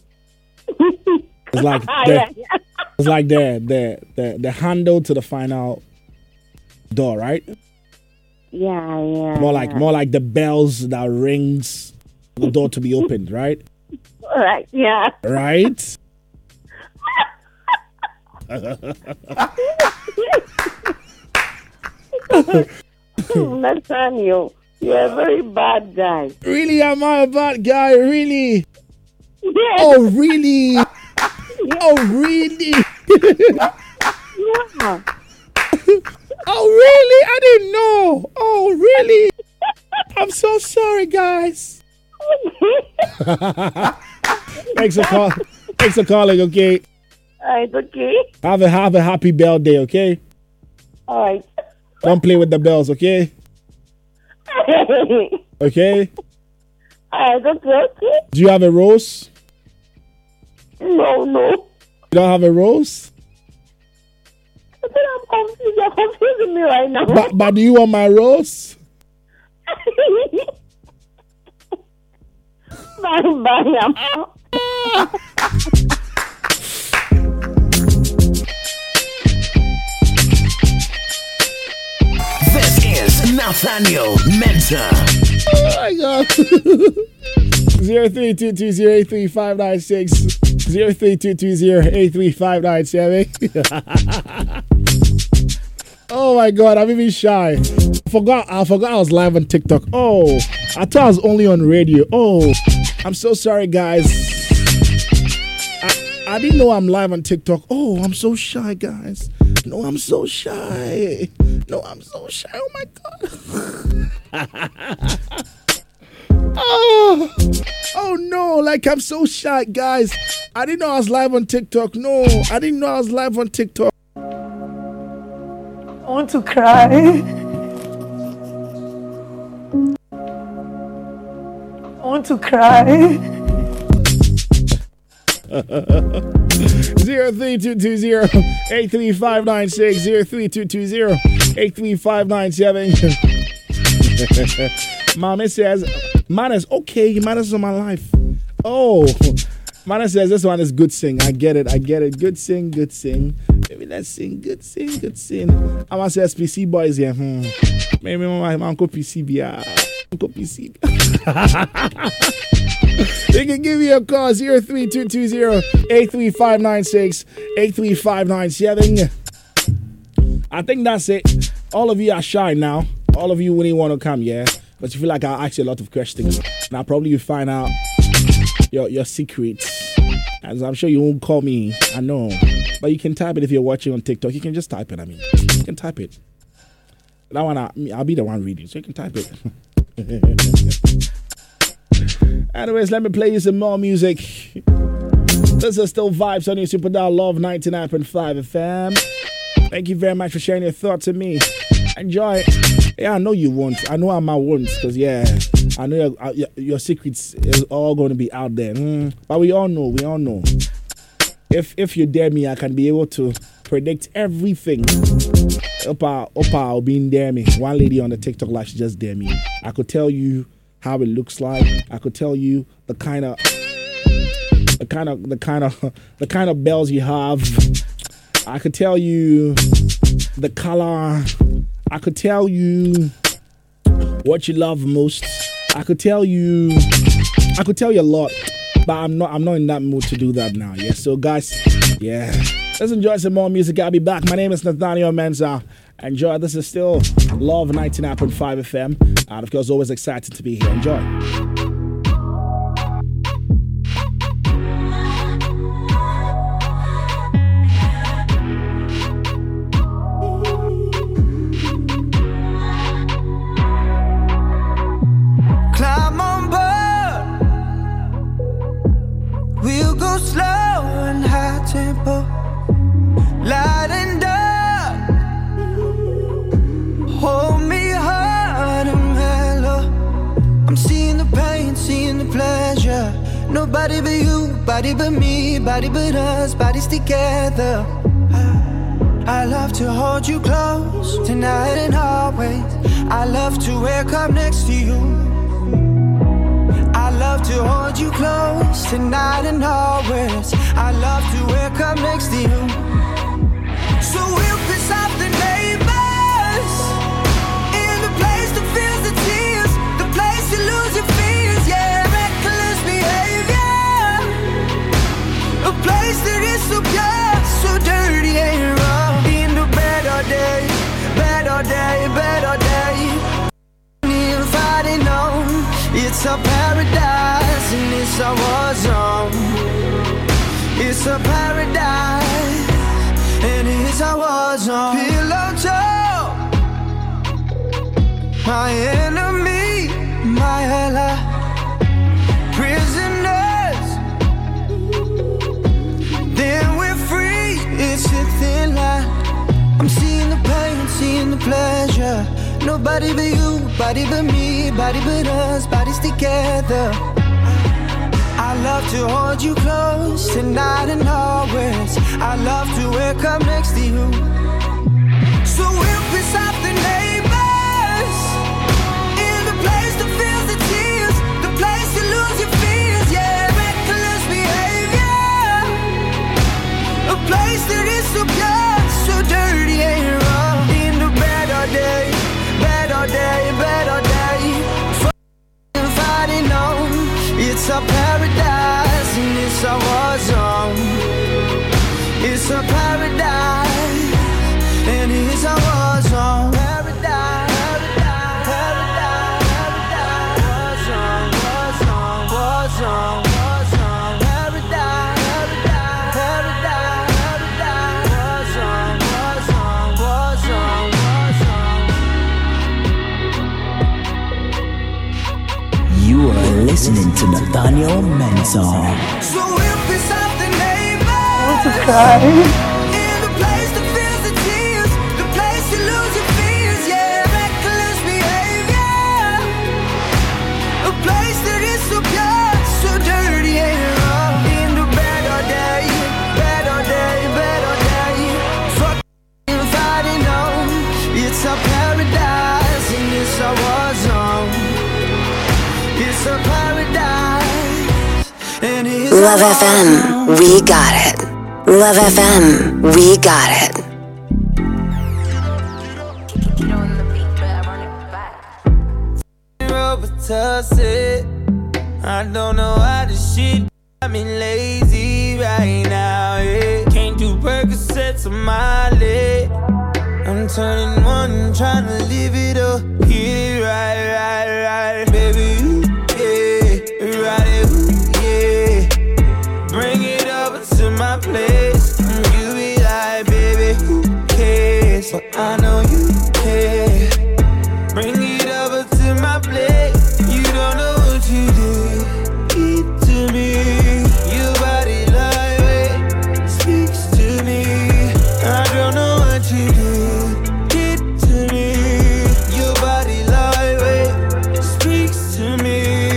Speaker 2: it's like the,
Speaker 1: yeah, yeah.
Speaker 2: it's like the the the the handle to the final door, right?
Speaker 1: Yeah, yeah.
Speaker 2: More like more like the bells that rings the door to be opened, right?
Speaker 1: Right. Yeah.
Speaker 2: Right.
Speaker 1: Nathaniel, you're a very bad guy.
Speaker 2: Really, am I a bad guy? Really?
Speaker 1: Yes.
Speaker 2: Oh, really? Yes. Oh, really?
Speaker 1: Yeah.
Speaker 2: Oh, really? I didn't know. Oh, really? I'm so sorry, guys. Thanks for call. Thanks for calling. Okay.
Speaker 1: All right. Okay.
Speaker 2: Have a have a happy bell day. Okay.
Speaker 1: All right.
Speaker 2: Don't play with the bells. Okay. Okay.
Speaker 1: All right. Okay.
Speaker 2: Do you have a rose?
Speaker 1: No, no.
Speaker 2: You don't have a rose?
Speaker 1: I'm confused. You're confusing me right now.
Speaker 2: But but do you want my rose?
Speaker 1: Bye, bye.
Speaker 15: This is Nathaniel Mensah.
Speaker 2: Oh my God. Zero three two two zero eight three five nine six zero three two two zero eight three five nine seven. Oh my God, I'm even shy. I forgot. I forgot I was live on TikTok. Oh, I thought I was only on radio. Oh, I'm so sorry, guys. I, I didn't know I'm live on TikTok. Oh, I'm so shy, guys. No, I'm so shy. No, I'm so shy. Oh my God. oh, oh no, like I'm so shy, guys. I didn't know I was live on TikTok. No, I didn't know I was live on TikTok.
Speaker 10: I want to cry. I want to cry.
Speaker 2: Zero three two two zero eight three five nine six zero three two two zero eight three five nine seven. Mommy says, "Manners, okay, manners on my life." Oh, Mana says this one is good sing. I get it, I get it. Good sing, good sing. Maybe let's sing, good sing, good sing. I'm gonna say S P C boys here. Hmm. Maybe my uncle P C B. Uncle P C B. You can give me a call zero three two two zero eight three five nine six eight three five nine seven. I think that's it. All of you are shy now. All of you wouldn't want to come, yeah? But you feel like I'll ask you a lot of questions. Now probably you find out your your secrets. As I'm sure you won't call me, I know. But you can type it if you're watching on TikTok. You can just type it, I mean. You can type it. That one, I, I'll be the one reading, so you can type it. Anyways, let me play you some more music. This is still Vibes on your Super Dial Love ninety-nine point five F M. Thank you very much for sharing your thoughts with me. Enjoy. Yeah, I know you won't. I know I'm my won't, because, yeah, I know your, your, your secrets is all going to be out there. Mm, but we all know, we all know. If if you dare me, I can be able to predict everything. Opa, Opa, will be in dare me. One lady on the TikTok live, she just dare me. I could tell you how it looks like. I could tell you the kind of, the kind of, the kind of, the kind of bells you have. I could tell you the color. I could tell you what you love most. I could tell you, I could tell you a lot, but I'm not, I'm not in that mood to do that now. Yeah. So guys, yeah, let's enjoy some more music. I'll be back. My name is Nathaniel Mensah. Enjoy. This is still Love ninety-nine point five F M. And of course, always excited to be here. Enjoy.
Speaker 16: Slow and high tempo, light and dark. Hold me hard and mellow. I'm seeing the pain, seeing the pleasure. Nobody but you, body but me, body but us, bodies together. I love to hold you close tonight and always. I love to wake up next to you. I love to hold you close tonight and always. I love to wake up next to you. So we'll piss off the neighbors in the place that feels the tears, the place you lose your fears, yeah, reckless behavior, a place that is so pure, so dirty and raw. In the bed all day, bed all day, bed all day. If I didn't know, it's a paradise and it's a war zone. It's a paradise and it's a war zone. Pillow talk, my enemy, my ally. Prisoners, then we're free. It's a thin line. I'm seeing the pain, seeing the pleasure. Nobody but you, body but me, body but us, bodies together. I love to hold you close tonight and always. I love to wake up next to you. So we'll piss off the neighbors in the place that feels the tears, the place you lose your fears, yeah, reckless behavior, a place that is so pure, so dirty and raw. In the bed all day, bed all day, bed all day. If I didn't know, it's a paradise and it's a war zone. It's a paradise and it's a war zone. Paradise, paradise, paradise, war zone, war zone, war zone, war zone. Paradise, paradise,
Speaker 15: listening to Nathaniel Mensah.
Speaker 16: So we'll piss off the neighbors.
Speaker 10: I want to cry.
Speaker 16: In the place that feels the tears, the place you lose your fears, yeah. Reckless behavior, a place that is so pure, so dirty, yeah. In the bed all day, bed all day, bed all day. Fucking fighting on, it's a paradise and it's a war zone. It's a paradise and it's
Speaker 17: Love F M, we got it. Love F M, we got it.
Speaker 16: I don't know how this shit got me lazy right now. Yeah. Can't do Percocets on my leg. I'm turning one, trying to live it up. Get it right, right, right, baby. Yeah, right it, yeah. Bring it over to my place. You be like, baby, who cares? But I know you care. Bring it over to my place. You don't know what you did. Keep to me. Your body lightweight speaks to me. I don't know what you did. Keep to me. Your body lightweight speaks to me.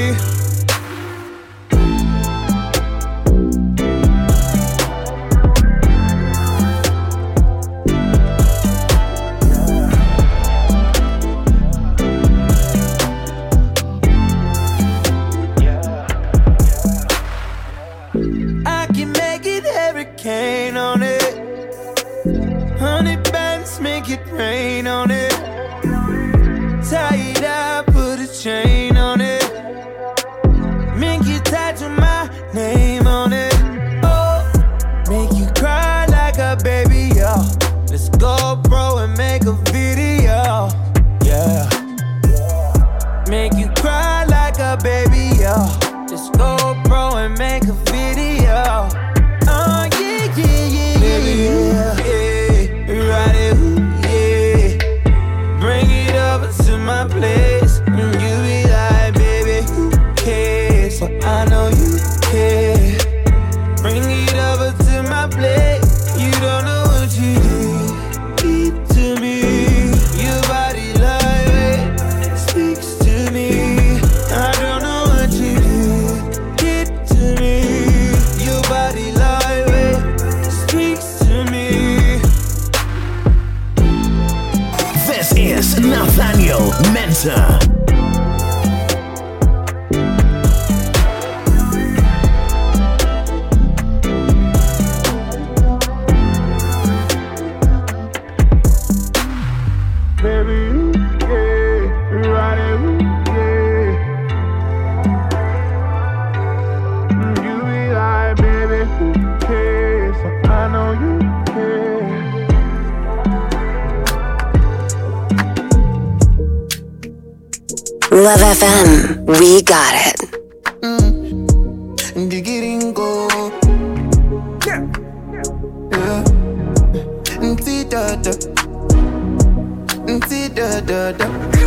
Speaker 16: I can make it hurricane on it. Honey bands make it rain on it. Tie it up, put a chain on it. Make you tattoo my name on it. Oh, make you cry like a baby, yo. Let's go, bro, and make a video. Yeah. Make you cry like a baby, yo. Let's go, bro, and make a video. Oh, yeah, yeah, yeah, baby, yeah, yeah, right it, yeah. Bring it over to my place. And you be like, baby, who cares? But I know you care. Bring it over to my place. You don't know what you did. Keep to me. Your body lightweight speaks to me. I don't know what you did. Keep to me. Your body lightweight speaks to me.
Speaker 15: This is Nathaniel Mensah.
Speaker 16: Baby, yeah, right it, yeah. You be like, baby, who cares? I know you care.
Speaker 17: Love F M, we got it.
Speaker 16: Digiringo. Yeah. Yeah. Nti-da-da. Nti-da-da-da.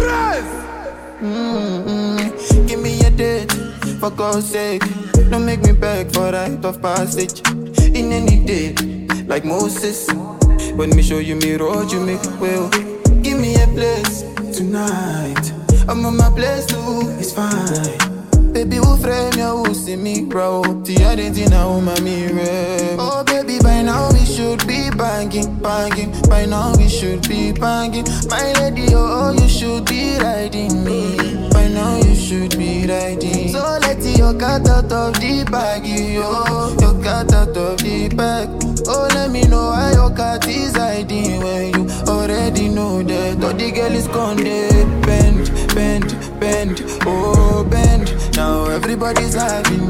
Speaker 16: Mm-hmm. Give me a date, for God's sake. Don't make me beg for rite of passage. In any day, like Moses. When me show you me road, you make well. Give me a place tonight. I'm on my place too, it's fine. Baby, who frame you, who see me, bro? The other thing now, my mirror. Oh, baby, by now we should be banging, banging. By now we should be banging. My lady, oh, you should be riding me. By now you should be riding. So let your cat out of the bag, yo. Your cat out of the bag. Oh, let me know how your cat is hiding when you already know that. Oh, the girl is gone there. Bend, bend, bend, oh, bend. Now everybody's having.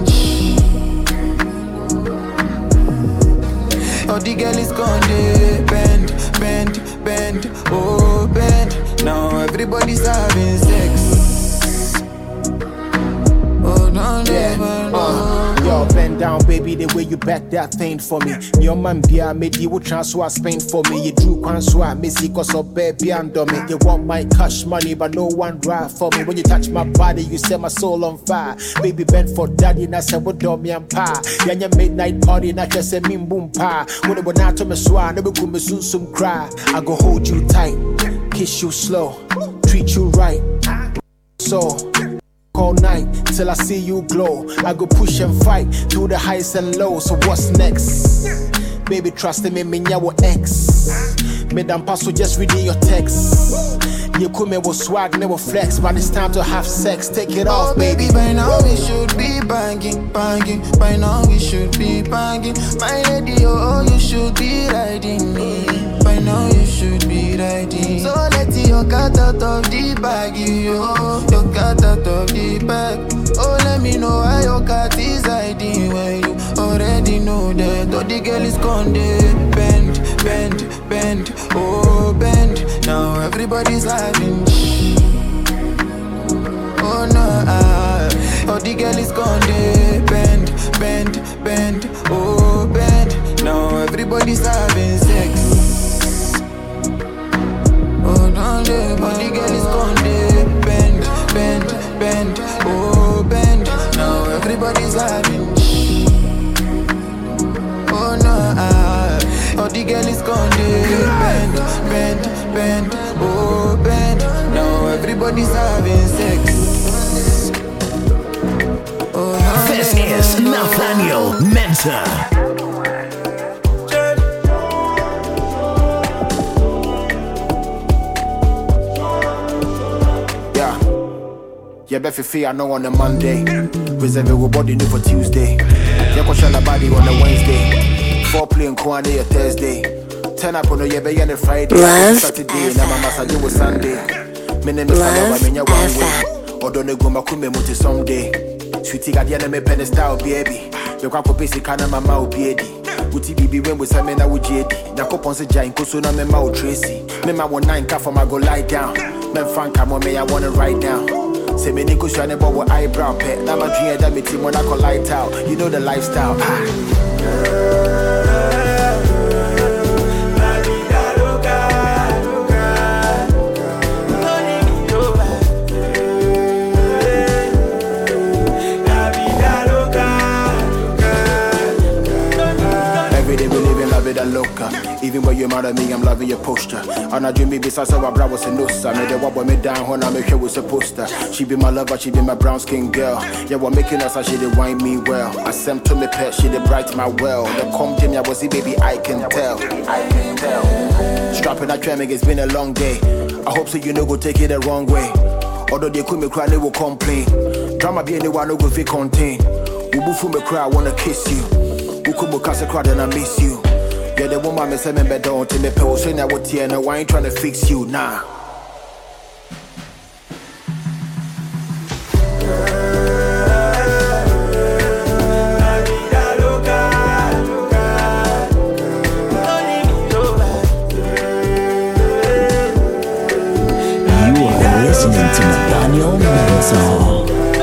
Speaker 16: Oh, the girl is gone there. Bend, bend, bend, oh, bend. Now everybody's having sex. Oh, no, never know.
Speaker 18: Yo, bend calm down, baby, the way you back that thing for me. Your man be a made you transfer Spain for me. You drew transfer, missy cause of baby and dummy. You want my cash money, but no one drive for me. When you touch my body, you set my soul on fire. Baby, bend for daddy, and I said, what dummy and pa. Yeah, your midnight party, and I just said, me boom pa. When it went out to me swan, never come me soon some cry. I go hold you tight, kiss you slow, treat you right. So all night till I see you glow. I go push and fight through the highs and lows. So what's next? Baby, trust me, me nyawo ex. Madam Paso, just reading your text. You come here with swag, never flex, but it's time to have sex. Take it off,
Speaker 16: oh, baby. By now we should be banging, banging. By now we should be banging. My lady, oh, you should be riding me. By now you should be riding. So let your cat out of the bag, yo. Your cat out of the bag. Oh, let me know how your cat is hiding when you already know that. Oh, the girl is gone there. Bend, bend, bend, oh, bend. Now everybody's having. Oh, no, ah. Oh, the girl is gone there. Bend, bend, bend, oh, bend. Now everybody's having sex. Oh, no, the body girl is gone there. Bend, bend, bend, oh, bend. Now everybody's having. Oh, no, ah. Oh, the girl is gone there. Bend, bend, bend, oh, bend. Now everybody's having sex. Oh, no,
Speaker 15: this is Nathaniel Mensah.
Speaker 18: Yeah, bet for I know on a Monday. Reserve your body new for Tuesday. Yeah, question the body on a Wednesday. Four play and Kwane a Thursday. Ten up on a Yebe and a Friday.
Speaker 17: Love
Speaker 18: Saturday, and I'm a Massage with Sunday. Minimum Love F M. Or don't go Makume Muti someday. Sweetie got the enemy pen style, baby. Your grandpa basic kind of my mouth, baby. Uti bibi when we say me na ujedi. Nako ponse giant kusuna me mouth Tracy. Me ma one nine car for my go lie down. Men Frank come on me I wanna write down. Say me niggas trying to with eyebrow pet. Now my dream that me team when I call light out. You know the lifestyle. Ah. Loca. Even when you're mad at me, I'm loving your posture. And I dream me besides our brow was a nosa. Made the wobble me down when I make her was a poster. She be my lover, she be my brown skin girl. Yeah, what making us, she did wine me well. I sent to me pet, she did bright my well. The come Jimmy, I was the baby, I can tell. I can tell. Strapping that tremming, it's been a long day. I hope so you know go take it the wrong way. Although they could me cry, they will complain. Drama be anyone who go fit contain. Ubu me cry, I wanna kiss you. Ukubu kasa cry, then I miss you. Yeah, the woman me say me better on to me pose. So now what here, no, I ain't trying to fix you, nah.
Speaker 15: You are listening to Nathaniel Mensah.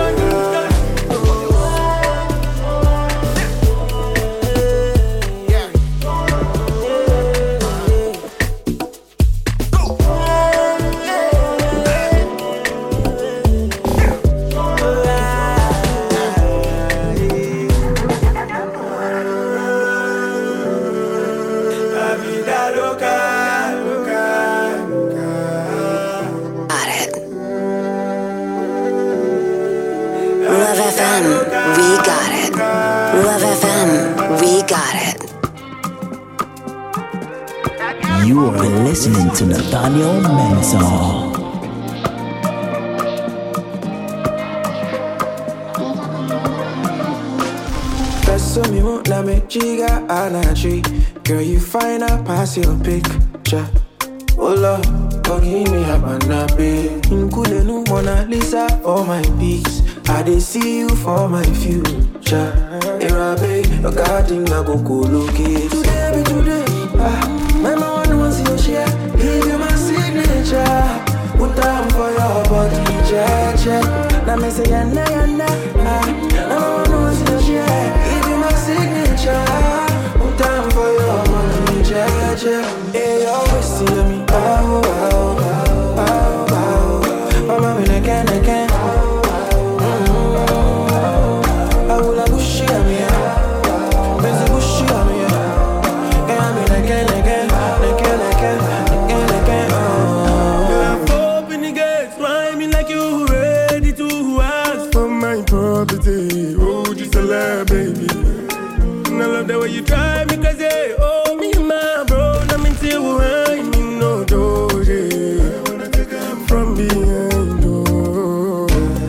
Speaker 15: You are listening to Nathaniel Mensah.
Speaker 19: That's me won't let me chiga allergy. Girl, you find out pass your picture. Oh Lord, oh give me a banabe. Include no Mona Lisa for my peace. I dey see you for my future. Irabe, your garden I go co-locate. Today be today, ah. My man wants your share, give you my signature. Put down for your body, check, check. Now me say yana yana, ah. My man wants your share, give you my everywhere, baby. And I love the way you drive me crazy. Oh, me and my bro, I'm in till we're me no doje. From behind, oh.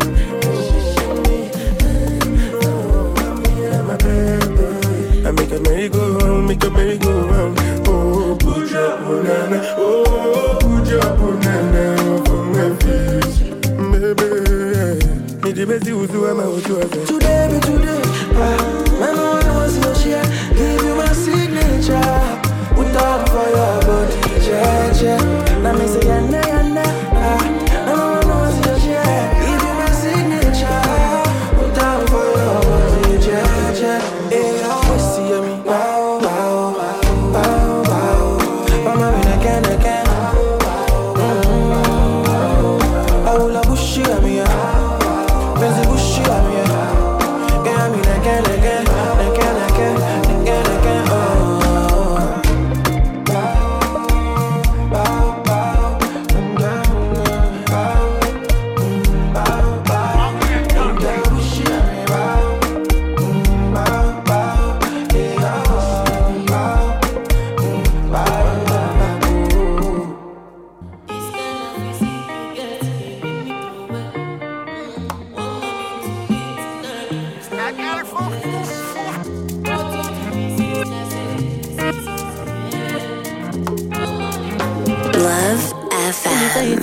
Speaker 19: I make a merry go round, make a merry go round. Oh, put your banana, oh, put your banana for my face, baby. Me the best you do, I'm out to us. Today, be today, ah, man, no one wants your share. Give you my signature, put up for your body, yeah, yeah. Now me say, yeah, nah, yeah, nah, ah, man, no one wants your share. Give you my signature, put up for your body, yeah, yeah. Hey, always see me, wow, wow, wow, wow. Mama, when I can, I can. Mm-hmm. I will have bush you, I'm here. Busy bush you, I'm here. Get me again, again, again, again, again, again, oh.
Speaker 17: Love F M.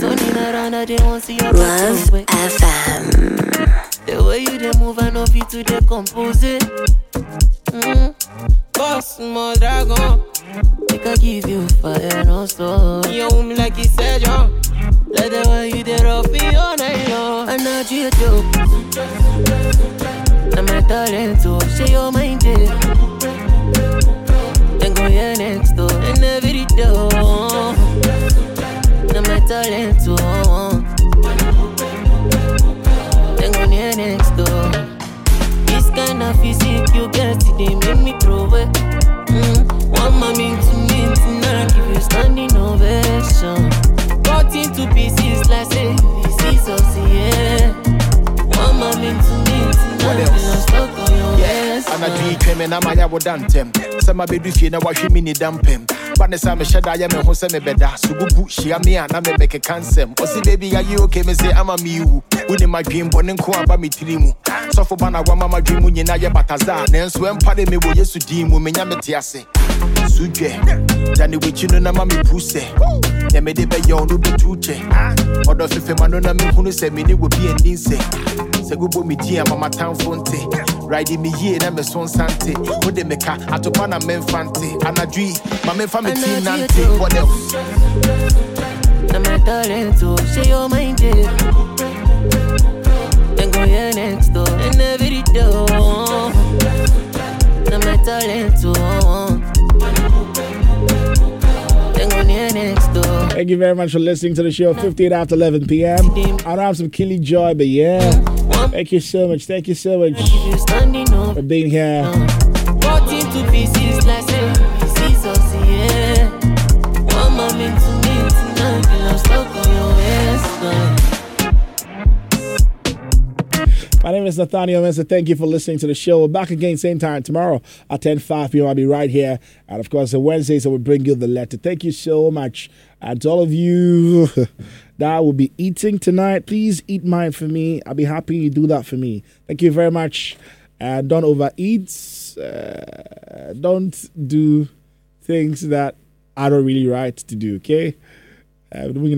Speaker 17: Love F M.
Speaker 20: The way you dey move, I know fit to dey compose it. Mm. Boss, my dragon. Make I give you fire, no stop. You hold me like you said, yo. Let the way you dey rough me all night long. I know you do. I'm a talent to show your mind it. Then go here next door and every door. I'm a talent to then go near next door. This kind of physique you get today make me throw it. Mm. One mommy to me tonight, give you standing ovation. Cut into pieces like say this is us, yeah. One mommy to me tonight, I'm stuck on your yes.
Speaker 18: And I dream came and I'm a yawodantem. Some baby fee now wash me ni dampem. But the same shed I am a hose me beda. So go boot she me and I make a cancer. Oh, see, baby, are you okay? Me say I'm a me who. Within my dream, born and co about me trimu. So for Bana, one mama dream when you know your bataza. Then swim party me with yes to deem women yametiase. Suje, Danny with you know, mammy pussy. Then me de be yon do the truche. Or the fifth man on me who say me would be a dinse. Say go bo me tea, mama town fonte. Riding me here, and I'm a son sante. Put the meka, I took on a men fante. And I dream, my men family team nante. What else?
Speaker 20: I'm a talent to show your mind it. Then go here next door and every door. I'm a talent to then go near next door.
Speaker 2: Thank you very much for listening to the show. fifteen after eleven p.m. I don't have some Killy Joy, but yeah. Thank you so much. Thank you so much for being here.
Speaker 20: Cut into pieces like say pieces of yeah. One moment to me tonight, and I'm stuck on your waistline.
Speaker 2: My name is Nathaniel Mensah. Thank you for listening to the show. We're back again same time tomorrow at ten five p.m. I'll be right here. And of course, on Wednesdays, I will bring you the letter. Thank you so much. And to all of you that will be eating tonight, please eat mine for me. I'll be happy you do that for me. Thank you very much. And don't overeat. Uh, don't do things that are not really right to do, okay?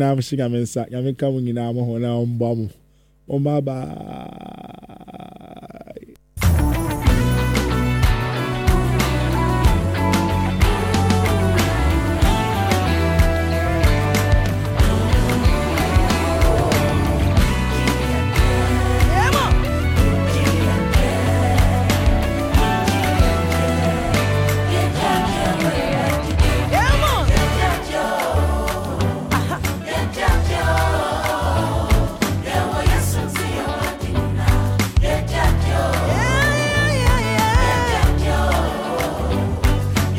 Speaker 2: Uh, Bye bye.